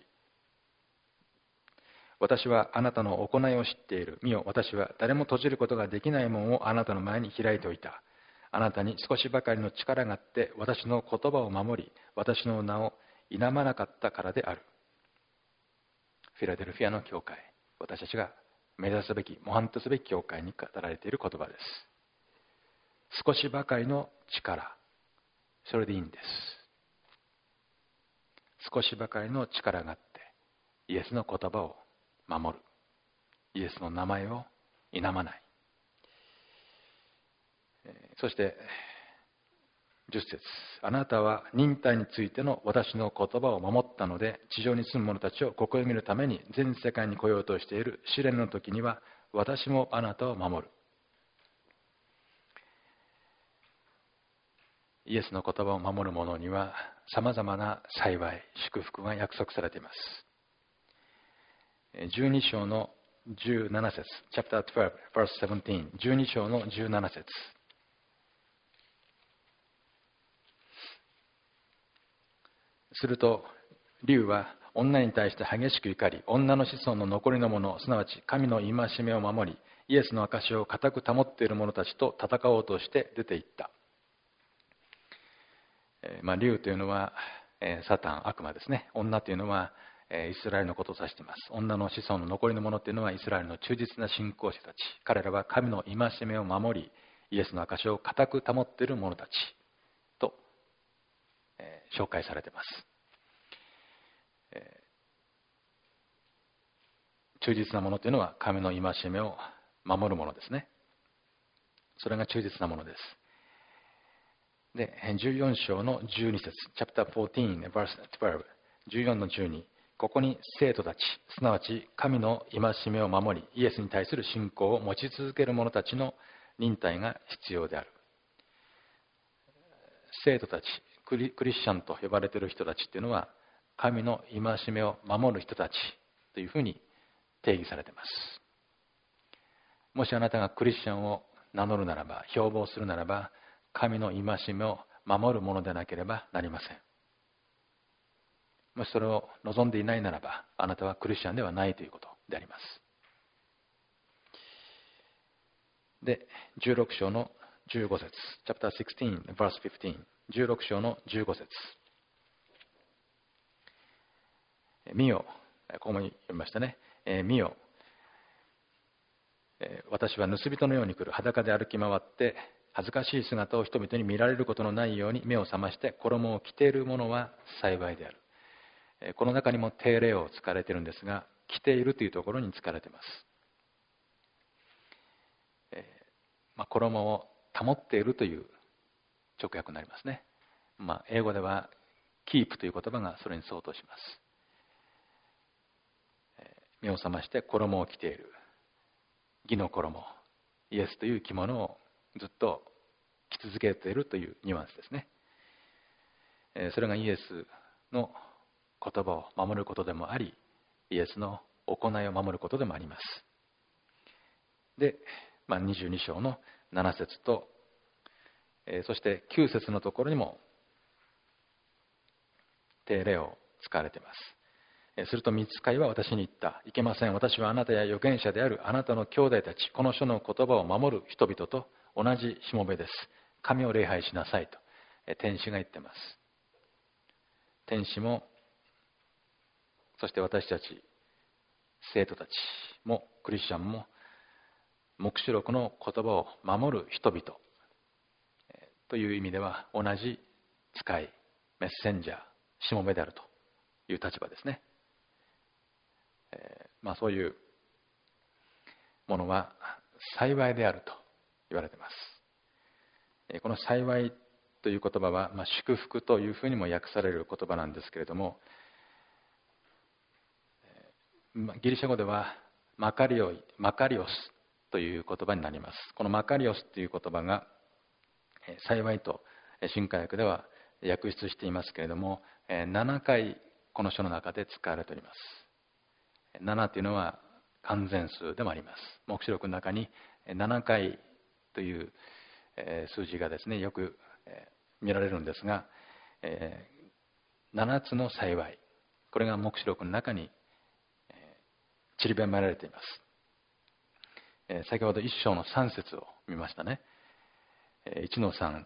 私はあなたの行いを知っている。見よ、私は誰も閉じることができない門をあなたの前に開いておいた。あなたに少しばかりの力があって、私の言葉を守り、私の名を否まなかったからである。フィラデルフィアの教会、私たちが目指すべき、模範とすべき教会に語られている言葉です。少しばかりの力、それでいいんです。少しばかりの力があって、イエスの言葉を守る。イエスの名前を否まない。そして、10節、あなたは忍耐についての私の言葉を守ったので、地上に住む者たちを試みるために全世界に来ようとしている試練の時には、私もあなたを守る。イエスの言葉を守る者には、様々な幸い、祝福が約束されています。12章の17節、chapter 12, verse 17、12章の17節。すると、竜は女に対して激しく怒り、女の子孫の残りの者、すなわち神の戒めを守り、イエスの証を固く保っている者たちと戦おうとして出て行った。竜というのは、サタン、悪魔ですね。女というのは、イスラエルのことを指しています。女の子孫の残りの者というのはイスラエルの忠実な信仰者たち。彼らは神の戒めを守り、イエスの証を固く保っている者たちと、紹介されています。忠実な者というのは神の戒めを守る者ですね。それが忠実な者です。で、14章の12節、chapter 14, verse 12、14の12、ここに生徒たち、すなわち神の戒めを守り、イエスに対する信仰を持ち続ける者たちの忍耐が必要である。生徒たち、クリスチャンと呼ばれている人たちというのは、神の戒めを守る人たちというふうに定義されています。もしあなたがクリスチャンを名乗るならば、標榜するならば、神の戒めを守るものでなければなりません。もしそれを望んでいないならば、あなたはクリスチャンではないということであります。で、16章の15節、chapter 16, verse 15、16章の15節。見よ、ここも読みましたね。見よ、私は盗人のように来る。裸で歩き回って、恥ずかしい姿を人々に見られることのないように目を覚まして衣を着ている者は幸いである。この中にも定例を使われているんですが、着ているというところに使われています。衣を保っているという直訳になりますね。英語では keep という言葉がそれに相当します。目を覚まして衣を着ている。義の衣、イエスという着物をずっと着続けているというニュアンスですね。それがイエスの言葉を守ることでもあり、イエスの行いを守ることでもあります。で、22章の7節と、そして9節のところにも定例を使われています。すると御使いは私に言った。いけません。私はあなたや預言者であるあなたの兄弟たち、この書の言葉を守る人々と同じしもべです。神を礼拝しなさいと、天使が言っています。天使も、そして私たち、生徒たちも、クリスチャンも、黙示録の言葉を守る人々という意味では同じ使い、メッセンジャー、しもべであるという立場ですね。そういうものは幸いであると言われています。この幸いという言葉は、祝福というふうにも訳される言葉なんですけれども、ギリシャ語ではマカリオスという言葉になります。このマカリオスという言葉が幸いと新科学では訳出していますけれども、7回この書の中で使われております。7というのは完全数でもあります。黙示録の中に7回という数字がですね、よく見られるんですが、7つの幸い、これが黙示録の中に散りばめられています。先ほど1章の3節を見ましたね。1の3、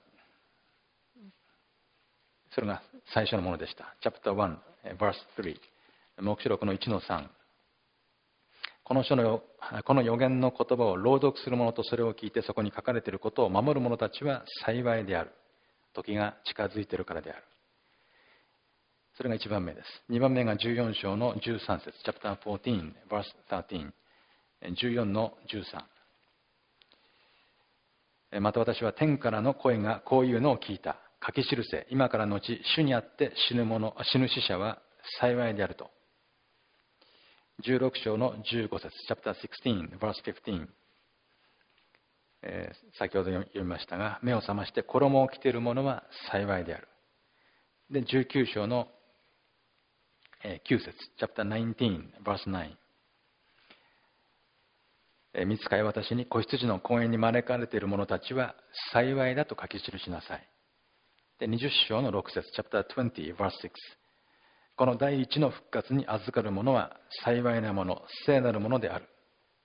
それが最初のものでした。Chapter 1, verse 3、黙示録の1の3。この予言の言葉を朗読する者とそれを聞いてそこに書かれていることを守る者たちは幸いである。時が近づいているからである。それが1番目です。2番目が14章の13節 Chapter 14, verse 13。14の13。また私は天からの声がこういうのを聞いた。書き記せ。今からのち主にあって死ぬ死者は幸いであると。16章の15節 Chapter 16, verse 15。先ほど読みましたが、目を覚まして衣を着ている者は幸いである。で、19章の9節 Chapter 19, verse 9。御使い私に子羊の公園に招かれている者たちは幸いだと書き記しなさい。で、20章の6節 Chapter 20, verse 6。この第一の復活に預かる者は幸いなもの、聖なるものである。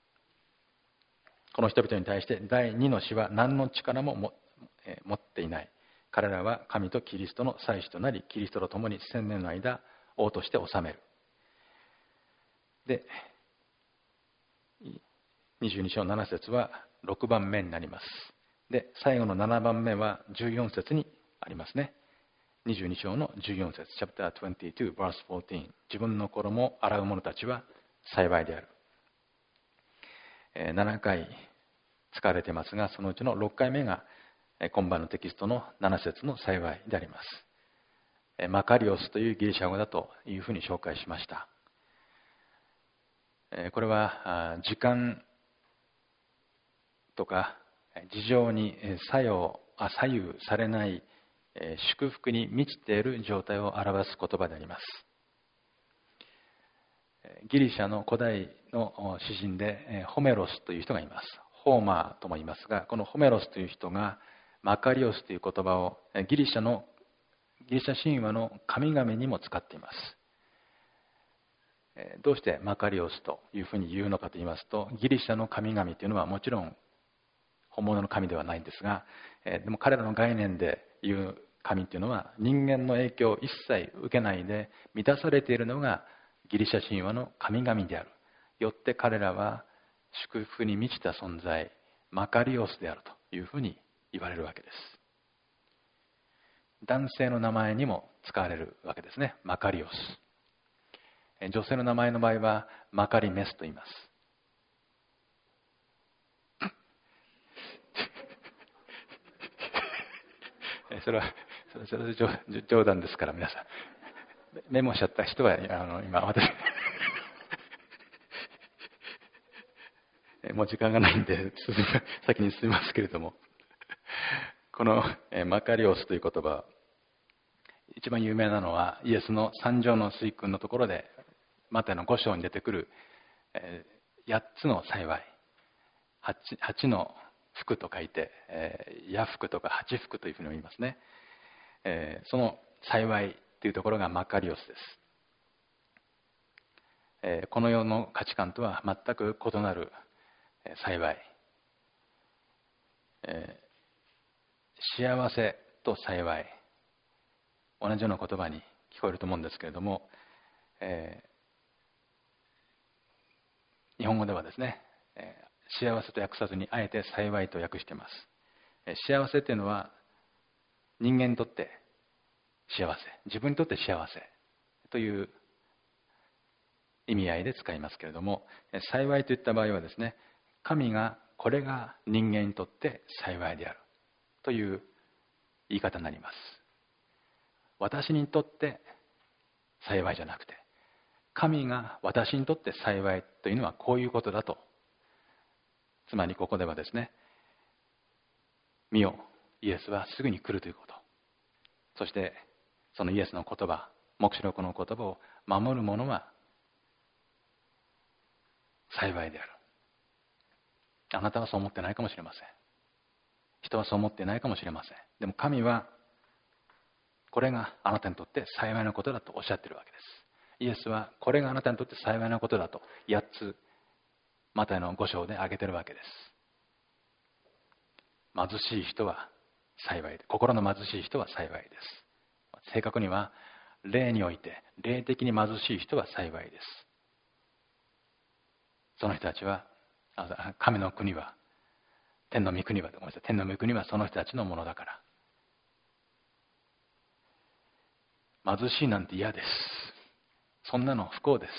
この人々に対して第二の死は何の力も持っていない。彼らは神とキリストの祭司となり、キリストと共に1000年の間、王として治める。で、22章7節は6番目になります。で、最後の7番目は14節にありますね。22章の14節 Chapter 22, verse 14。自分の衣を洗う者たちは幸いである。7回使われていますが、そのうちの6回目が今晩のテキストの7節の幸いであります。マカリオスというギリシャ語だというふうに紹介しました。これは時間とか事情に左右されない祝福に満ちている状態を表す言葉であります。ギリシャの古代の詩人でホメロスという人がいます。ホーマーとも言いますが、このホメロスという人がマカリオスという言葉をギリシャ神話の神々にも使っています。どうしてマカリオスというふうに言うのかと言いますと、ギリシャの神々というのはもちろん本物の神ではないんですが、でも彼らの概念で言う神というのは人間の影響を一切受けないで満たされているのがギリシャ神話の神々である。よって彼らは祝福に満ちた存在、マカリオスであるというふうに言われるわけです。男性の名前にも使われるわけですね。マカリオス。女性の名前の場合はマカリメスと言います。それは冗談ですから皆さん。メモしちゃった人は今私もう時間がないんで先に進みますけれども、このマカリオスという言葉、一番有名なのはイエスの三条の水訓のところでマタイの5章に出てくる8つの幸い、8の福と書いて八福とか八福というふうに言いますね。その幸いというところがマカリオスです。この世の価値観とは全く異なる幸い、幸せと幸い、同じような言葉に聞こえると思うんですけれども、日本語ではですね、幸せと訳さずにあえて幸いと訳しています。幸せというのは人間にとって幸せ、自分にとって幸せという意味合いで使いますけれども、幸いといった場合はですね、神がこれが人間にとって幸いであるという言い方になります。私にとって幸いじゃなくて、神が私にとって幸いというのはこういうことだと。つまりここではですね、見よ、イエスはすぐに来るということ。そしてそのイエスの言葉、黙示録の言葉を守る者は幸いである。あなたはそう思ってないかもしれません。 人はそう思っていないかもしれません。でも神はこれがあなたにとって幸いなことだとおっしゃっているわけです。イエスはこれがあなたにとって幸いなことだと8つマタイの5章で挙げているわけです。貧しい人は幸いで、心の貧しい人は幸いです。正確には霊において霊的に貧しい人は幸いです。その人たちは神の国は天の御国は天の御国はその人たちのものだから。貧しいなんて嫌です。そんなの不幸です。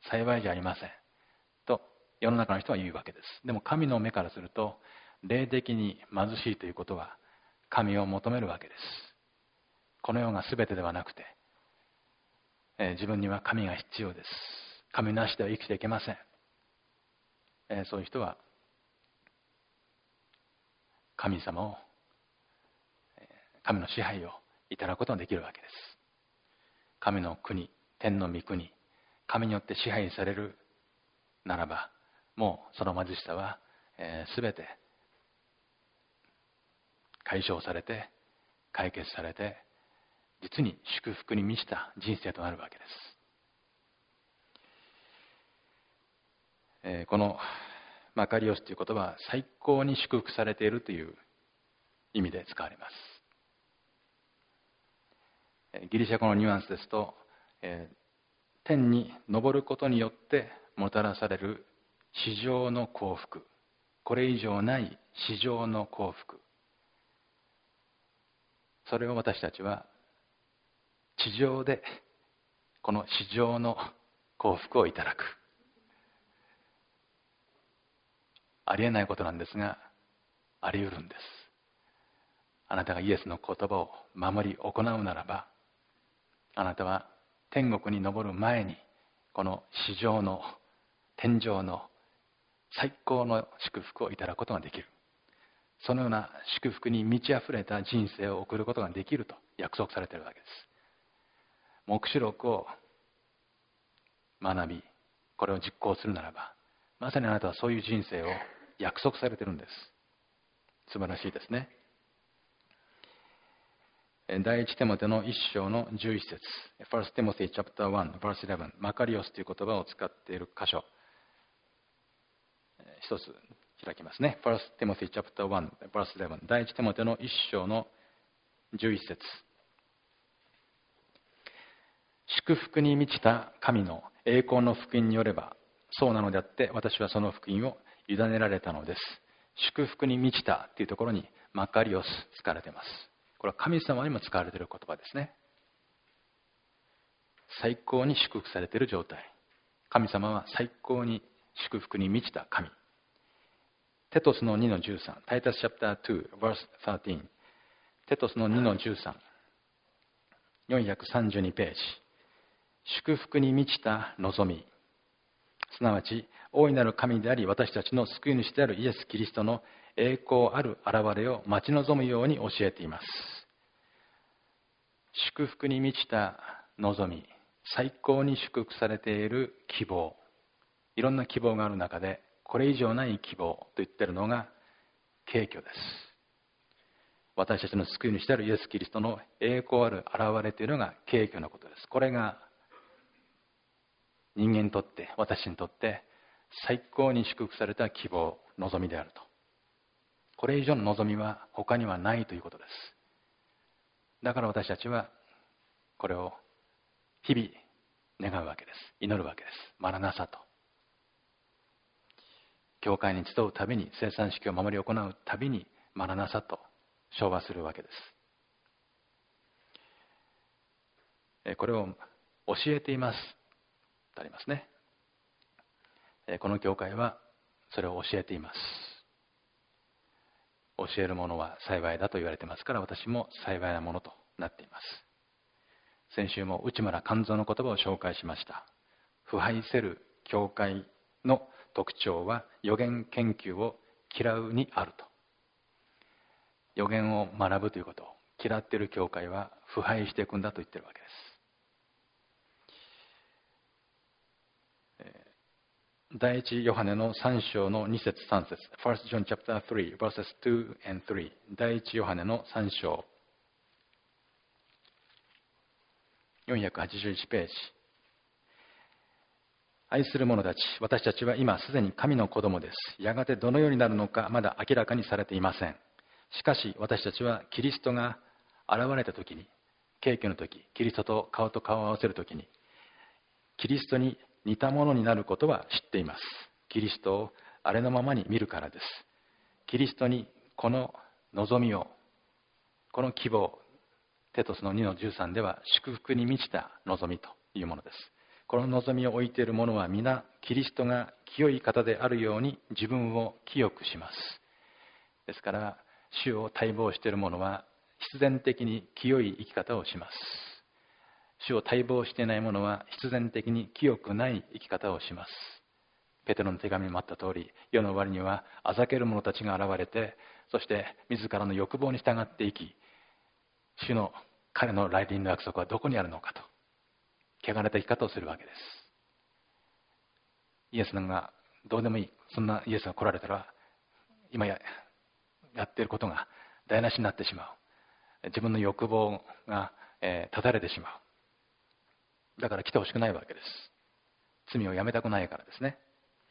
幸いじゃありません。と世の中の人は言うわけです。でも神の目からすると、霊的に貧しいということは神を求めるわけです。この世が全てではなくて、自分には神が必要です。神なしでは生きていけません。そういう人は神様を、神の支配をいただくことができるわけです。神の国、天の御国、神によって支配されるならば、もうその貧しさは全て解消されて、解決されて、実に祝福に満ちた人生となるわけです。このマカリオスという言葉は最高に祝福されているという意味で使われます。ギリシャ語のニュアンスですと、天に昇ることによってもたらされる地上の幸福、これ以上ない地上の幸福、それを私たちは地上でこの地上の幸福をいただく。ありえないことなんですが、あり得るんです。あなたがイエスの言葉を守り行うならば、あなたは天国に昇る前にこの地上の天上の最高の祝福をいただくことができる。そのような祝福に満ち溢れた人生を送ることができると約束されているわけです。黙示録を学び、これを実行するならば、まさにあなたはそういう人生を約束されているんです。素晴らしいですね。第一テモテの1章の11節 1 Timothy chapter 1 verse 11、マカリオスという言葉を使っている箇所、一つ開きますね。1 Timothy chapter 1 verse 11、第一テモテの1章の11節、祝福に満ちた神の栄光の福音によればそうなのであって、私はその福音を委ねられたのです。祝福に満ちたというところにマカリオス使われています。これは神様にも使われている言葉ですね。最高に祝福されている状態。神様は最高に祝福に満ちた神。テトスの2の13、タイタスチャプター2 verse 13、テトスの2の13、432ページ。祝福に満ちた望み、すなわち大いなる神であり私たちの救い主であるイエス・キリストの栄光ある現れを待ち望むように教えています。祝福に満ちた望み、最高に祝福されている希望、いろんな希望がある中でこれ以上ない希望と言っているのが景挙です。私たちの救い主であるイエス・キリストの栄光ある現れというのが景挙のことです。これが人間にとって、私にとって最高に祝福された希望、望みであると。これ以上の望みは他にはないということです。だから私たちはこれを日々願うわけです。祈るわけです。マラナサと。教会に集うたびに、生産式を守り行うたびにマラナサと唱和するわけです。これを教えていますとありますね。この教会はそれを教えています。教える者は幸いだと言われていますから、私も幸いなものとなっています。先週も内村勘三の言葉を紹介しました。腐敗せる教会の特徴は予言研究を嫌うにあると。予言を学ぶということを嫌っている教会は腐敗していくんだと言っているわけです。 第一ヨハネの3章の2節3節 First John chapter 3 verses 2 and 3第一ヨハネの3章481ページ。愛する者たち、私たちは今すでに神の子供です。やがてどのようになるのかまだ明らかにされていません。しかし私たちはキリストが現れた時に、景挙の時、キリストと顔を合わせる時に、キリストに似たものになることは知っています。キリストをあれのままに見るからです。キリストにこの望みを、この希望、テトスの2の13では祝福に満ちた望みというものです。この望みを置いている者は皆キリストが清い方であるように自分を清くします。ですから主を待望している者は必然的に清い生き方をします。主を待望していない者は必然的に清くない生き方をします。ペテロの手紙にもあった通り、世の終わりにはあざける者たちが現れて、そして自らの欲望に従っていき、彼の来臨の約束はどこにあるのかと汚れた生き方をするわけです。イエスがどうでもいい、そんなイエスが来られたら今やっていることが台無しになってしまう。自分の欲望が断たれてしまう。だから来てほしくないわけです。罪をやめたくないからですね。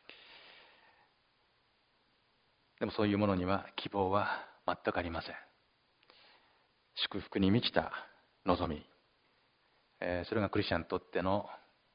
でもそういうものには希望は全くありません。祝福に満ちた望み、それがクリスチャンにとっての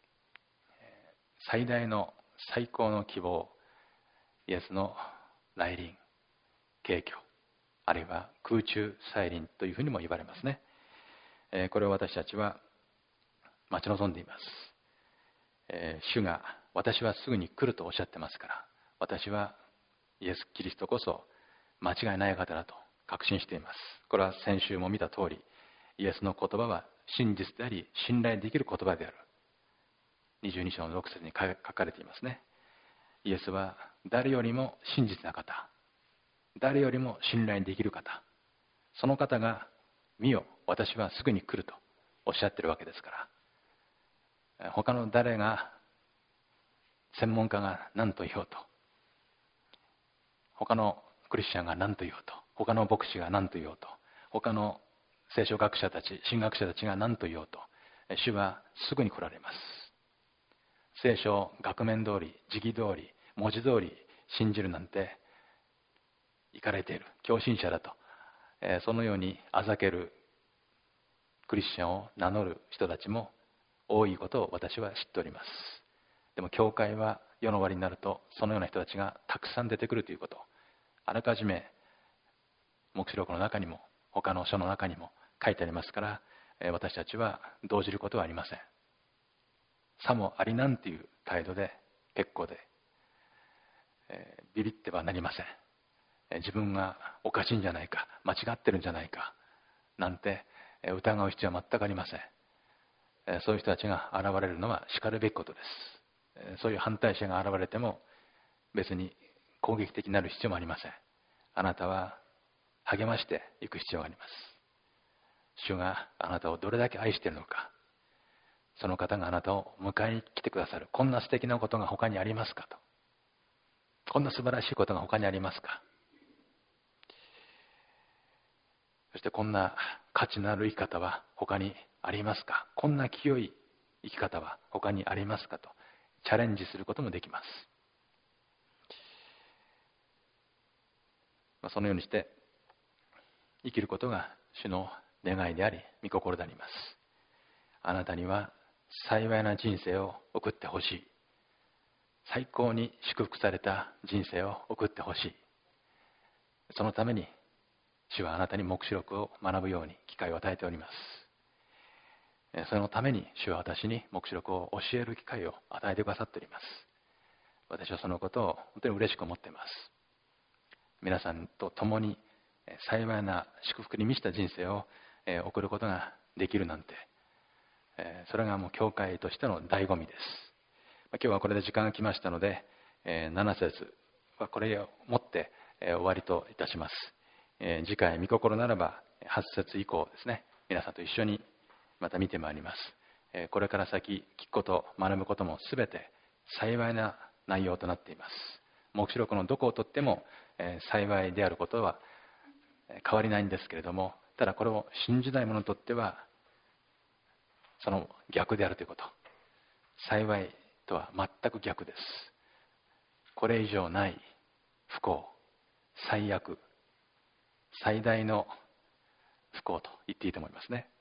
最大の最高の希望、イエスの来臨、景挙、あるいは空中再臨というふうにも言われますね。これを私たちは待ち望んでいます。主が私はすぐに来るとおっしゃってますから、私はイエス・キリストこそ間違いない方だと確信しています。これは先週も見た通り、イエスの言葉は真実であり信頼できる言葉である。22章の6節に書かれていますね。イエスは誰よりも真実な方、誰よりも信頼できる方、その方が見よ、私はすぐに来るとおっしゃっているわけですから、他の誰が、専門家が何と言おうと、他のクリスチャンが何と言おうと、他の牧師が何と言おうと、他の聖書学者たち、神学者たちが何と言おうと、主はすぐに来られます。聖書を額面通り、時期通り、文字通り信じるなんて、イカれている、狂信者だと、そのようにあざけるクリスチャンを名乗る人たちも多いことを私は知っております。でも教会は世の終わりになると、そのような人たちがたくさん出てくるということ、あらかじめ黙示録の中にも他の書の中にも書いてありますから、私たちは動じることはありません。さもありなんていう態度で結構で、ビビってはなりません。自分がおかしいんじゃないか、間違ってるんじゃないかなんて疑う必要は全くありません。そういう人たちが現れるのはしかるべきことです。そういう反対者が現れても別に攻撃的になる必要もありません。あなたは励ましていく必要があります。主があなたをどれだけ愛しているのか、その方があなたを迎えに来てくださる、こんな素敵なことが他にありますかと、こんな素晴らしいことが他にありますか、そしてこんな価値のある生き方は他にありますか、こんな清い生き方は他にありますかとチャレンジすることもできます。そのようにして生きることが主の願いであり御心であります。あなたには幸いな人生を送ってほしい、最高に祝福された人生を送ってほしい。そのために主はあなたに黙示録を学ぶように機会を与えております。そのために主は私に黙示録を教える機会を与えてくださっております。私はそのことを本当に嬉しく思っています。皆さんと共に幸いな祝福に満ちた人生を送ることができるなんて、それがもう教会としての醍醐味です。今日はこれで時間が来ましたので、7節はこれをもって終わりといたします。次回御心ならば8節以降ですね、皆さんと一緒にまた見てまいります。これから先聞くこと学ぶこともすべて幸いな内容となっています。黙示録のどこをとっても、幸いであることは変わりないんですけれども、ただこれを信じない者にとってはその逆であるということ。幸いとは全く逆です。これ以上ない不幸、最悪、最大の不幸と言っていいと思いますね。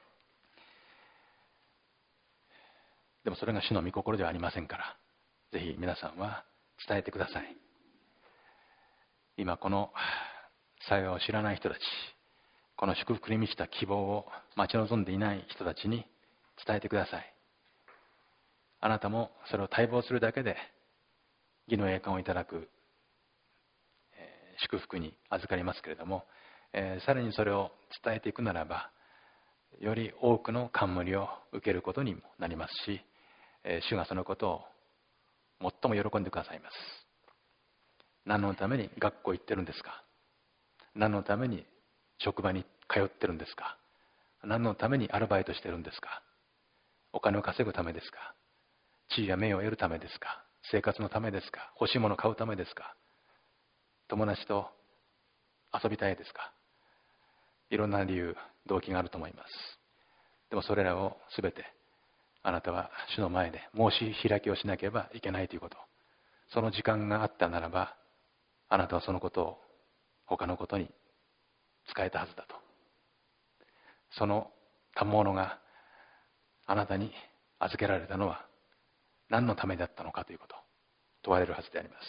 でもそれが主の御心ではありませんから、ぜひ皆さんは伝えてください。今この幸いを知らない人たち、この祝福に満ちた希望を待ち望んでいない人たちに伝えてください。あなたもそれを待望するだけで義の栄冠をいただく、祝福に預かりますけれども、さらにそれを伝えていくならば、より多くの冠を受けることにもなりますし、主がそのことを最も喜んでくださいます。何のために学校行ってるんですか？何のために職場に通ってるんですか？何のためにアルバイトしてるんですか？お金を稼ぐためですか？地位や名誉を得るためですか？生活のためですか？欲しいものを買うためですか？友達と遊びたいですか？いろんな理由、動機があると思います。でもそれらをすべてあなたは主の前で申し開きをしなければいけないということ。その時間があったならば、あなたはそのことを他のことに使えたはずだと。その賜物があなたに預けられたのは何のためだったのかということを問われるはずであります。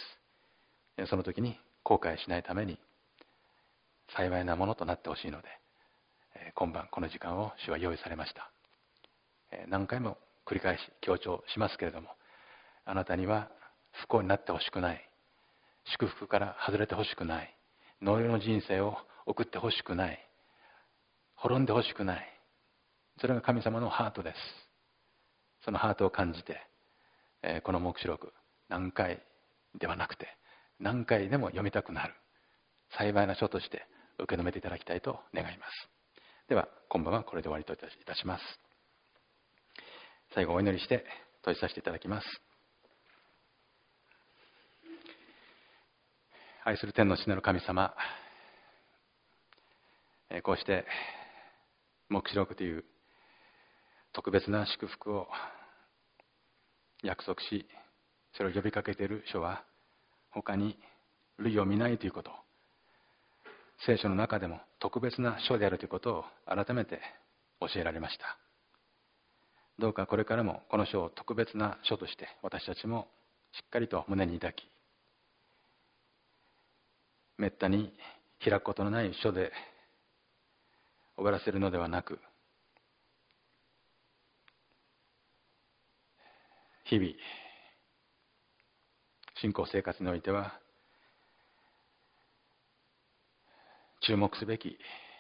その時に後悔しないために幸いなものとなってほしいので、今晩この時間を主は用意されました。何回も繰り返し強調しますけれども、あなたには不幸になってほしくない、祝福から外れてほしくない、農業の人生を送ってほしくない、滅んでほしくない、それが神様のハートです。そのハートを感じて、この黙示録、何回ではなくて何回でも読みたくなる幸いな書として受け止めていただきたいと願います。では今晩はこれで終わりといたします。最後お祈りして閉じさせていただきます。愛する天の父なる神様、こうして黙示録という特別な祝福を約束し、それを呼びかけている書は他に類を見ないということ、聖書の中でも特別な書であるということを改めて教えられました。どうかこれからもこの書を特別な書として私たちもしっかりと胸に抱き、めったに開くことのない書で終わらせるのではなく、日々信仰生活においては注目すべき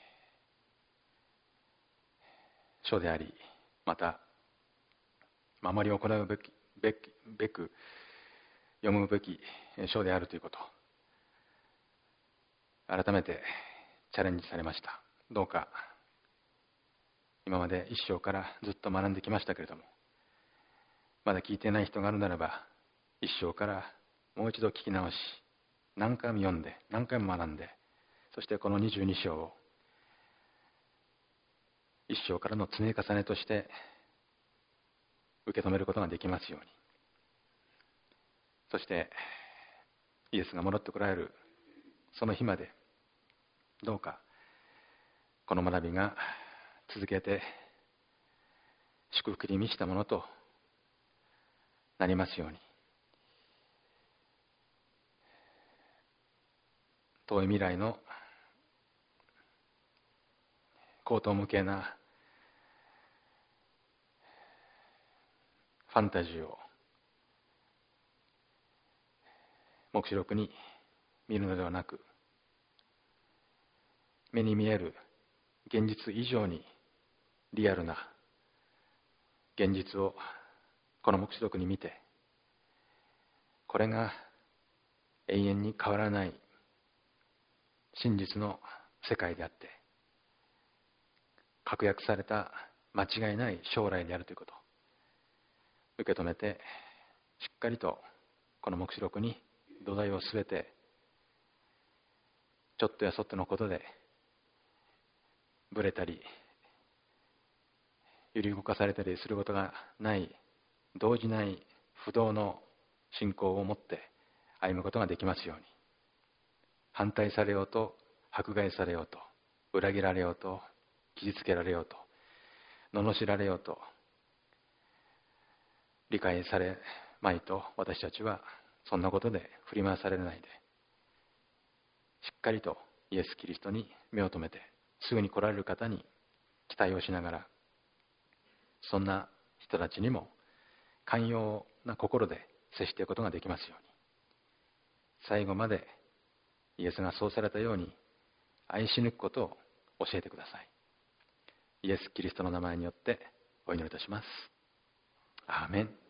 書であり、また守りを行うべく読むべき書であるということ、改めてチャレンジされました。どうか今まで一章からずっと学んできましたけれども、まだ聞いていない人があるならば、一章からもう一度聞き直し、何回も読んで何回も学んで、そしてこの22章を一章からの積み重ねとして受け止めることができますように。そしてイエスが戻ってこられるその日まで、どうかこの学びが続けて祝福に満ちたものとなりますように。遠い未来の荒唐無稽なファンタジーを黙示録に見るのではなく、目に見える現実以上にリアルな現実をこの黙示録に見て、これが永遠に変わらない真実の世界であって、確約された間違いない将来であるということを受け止めて、しっかりとこの黙示録に土台をすべてちょっとやそっとのことでぶれたり揺り動かされたりすることがない動じない不動の信仰を持って歩むことができますように、反対されようと迫害されようと裏切られようと傷つけられようと罵られようと理解されまいと、私たちはそんなことで振り回されないで、しっかりとイエス・キリストに目を留めて、すぐに来られる方に期待をしながら、そんな人たちにも寛容な心で接していくことができますように、最後までイエスがそうされたように愛し抜くことを教えてください。イエス・キリストの名前によってお祈りいたします。アーメン。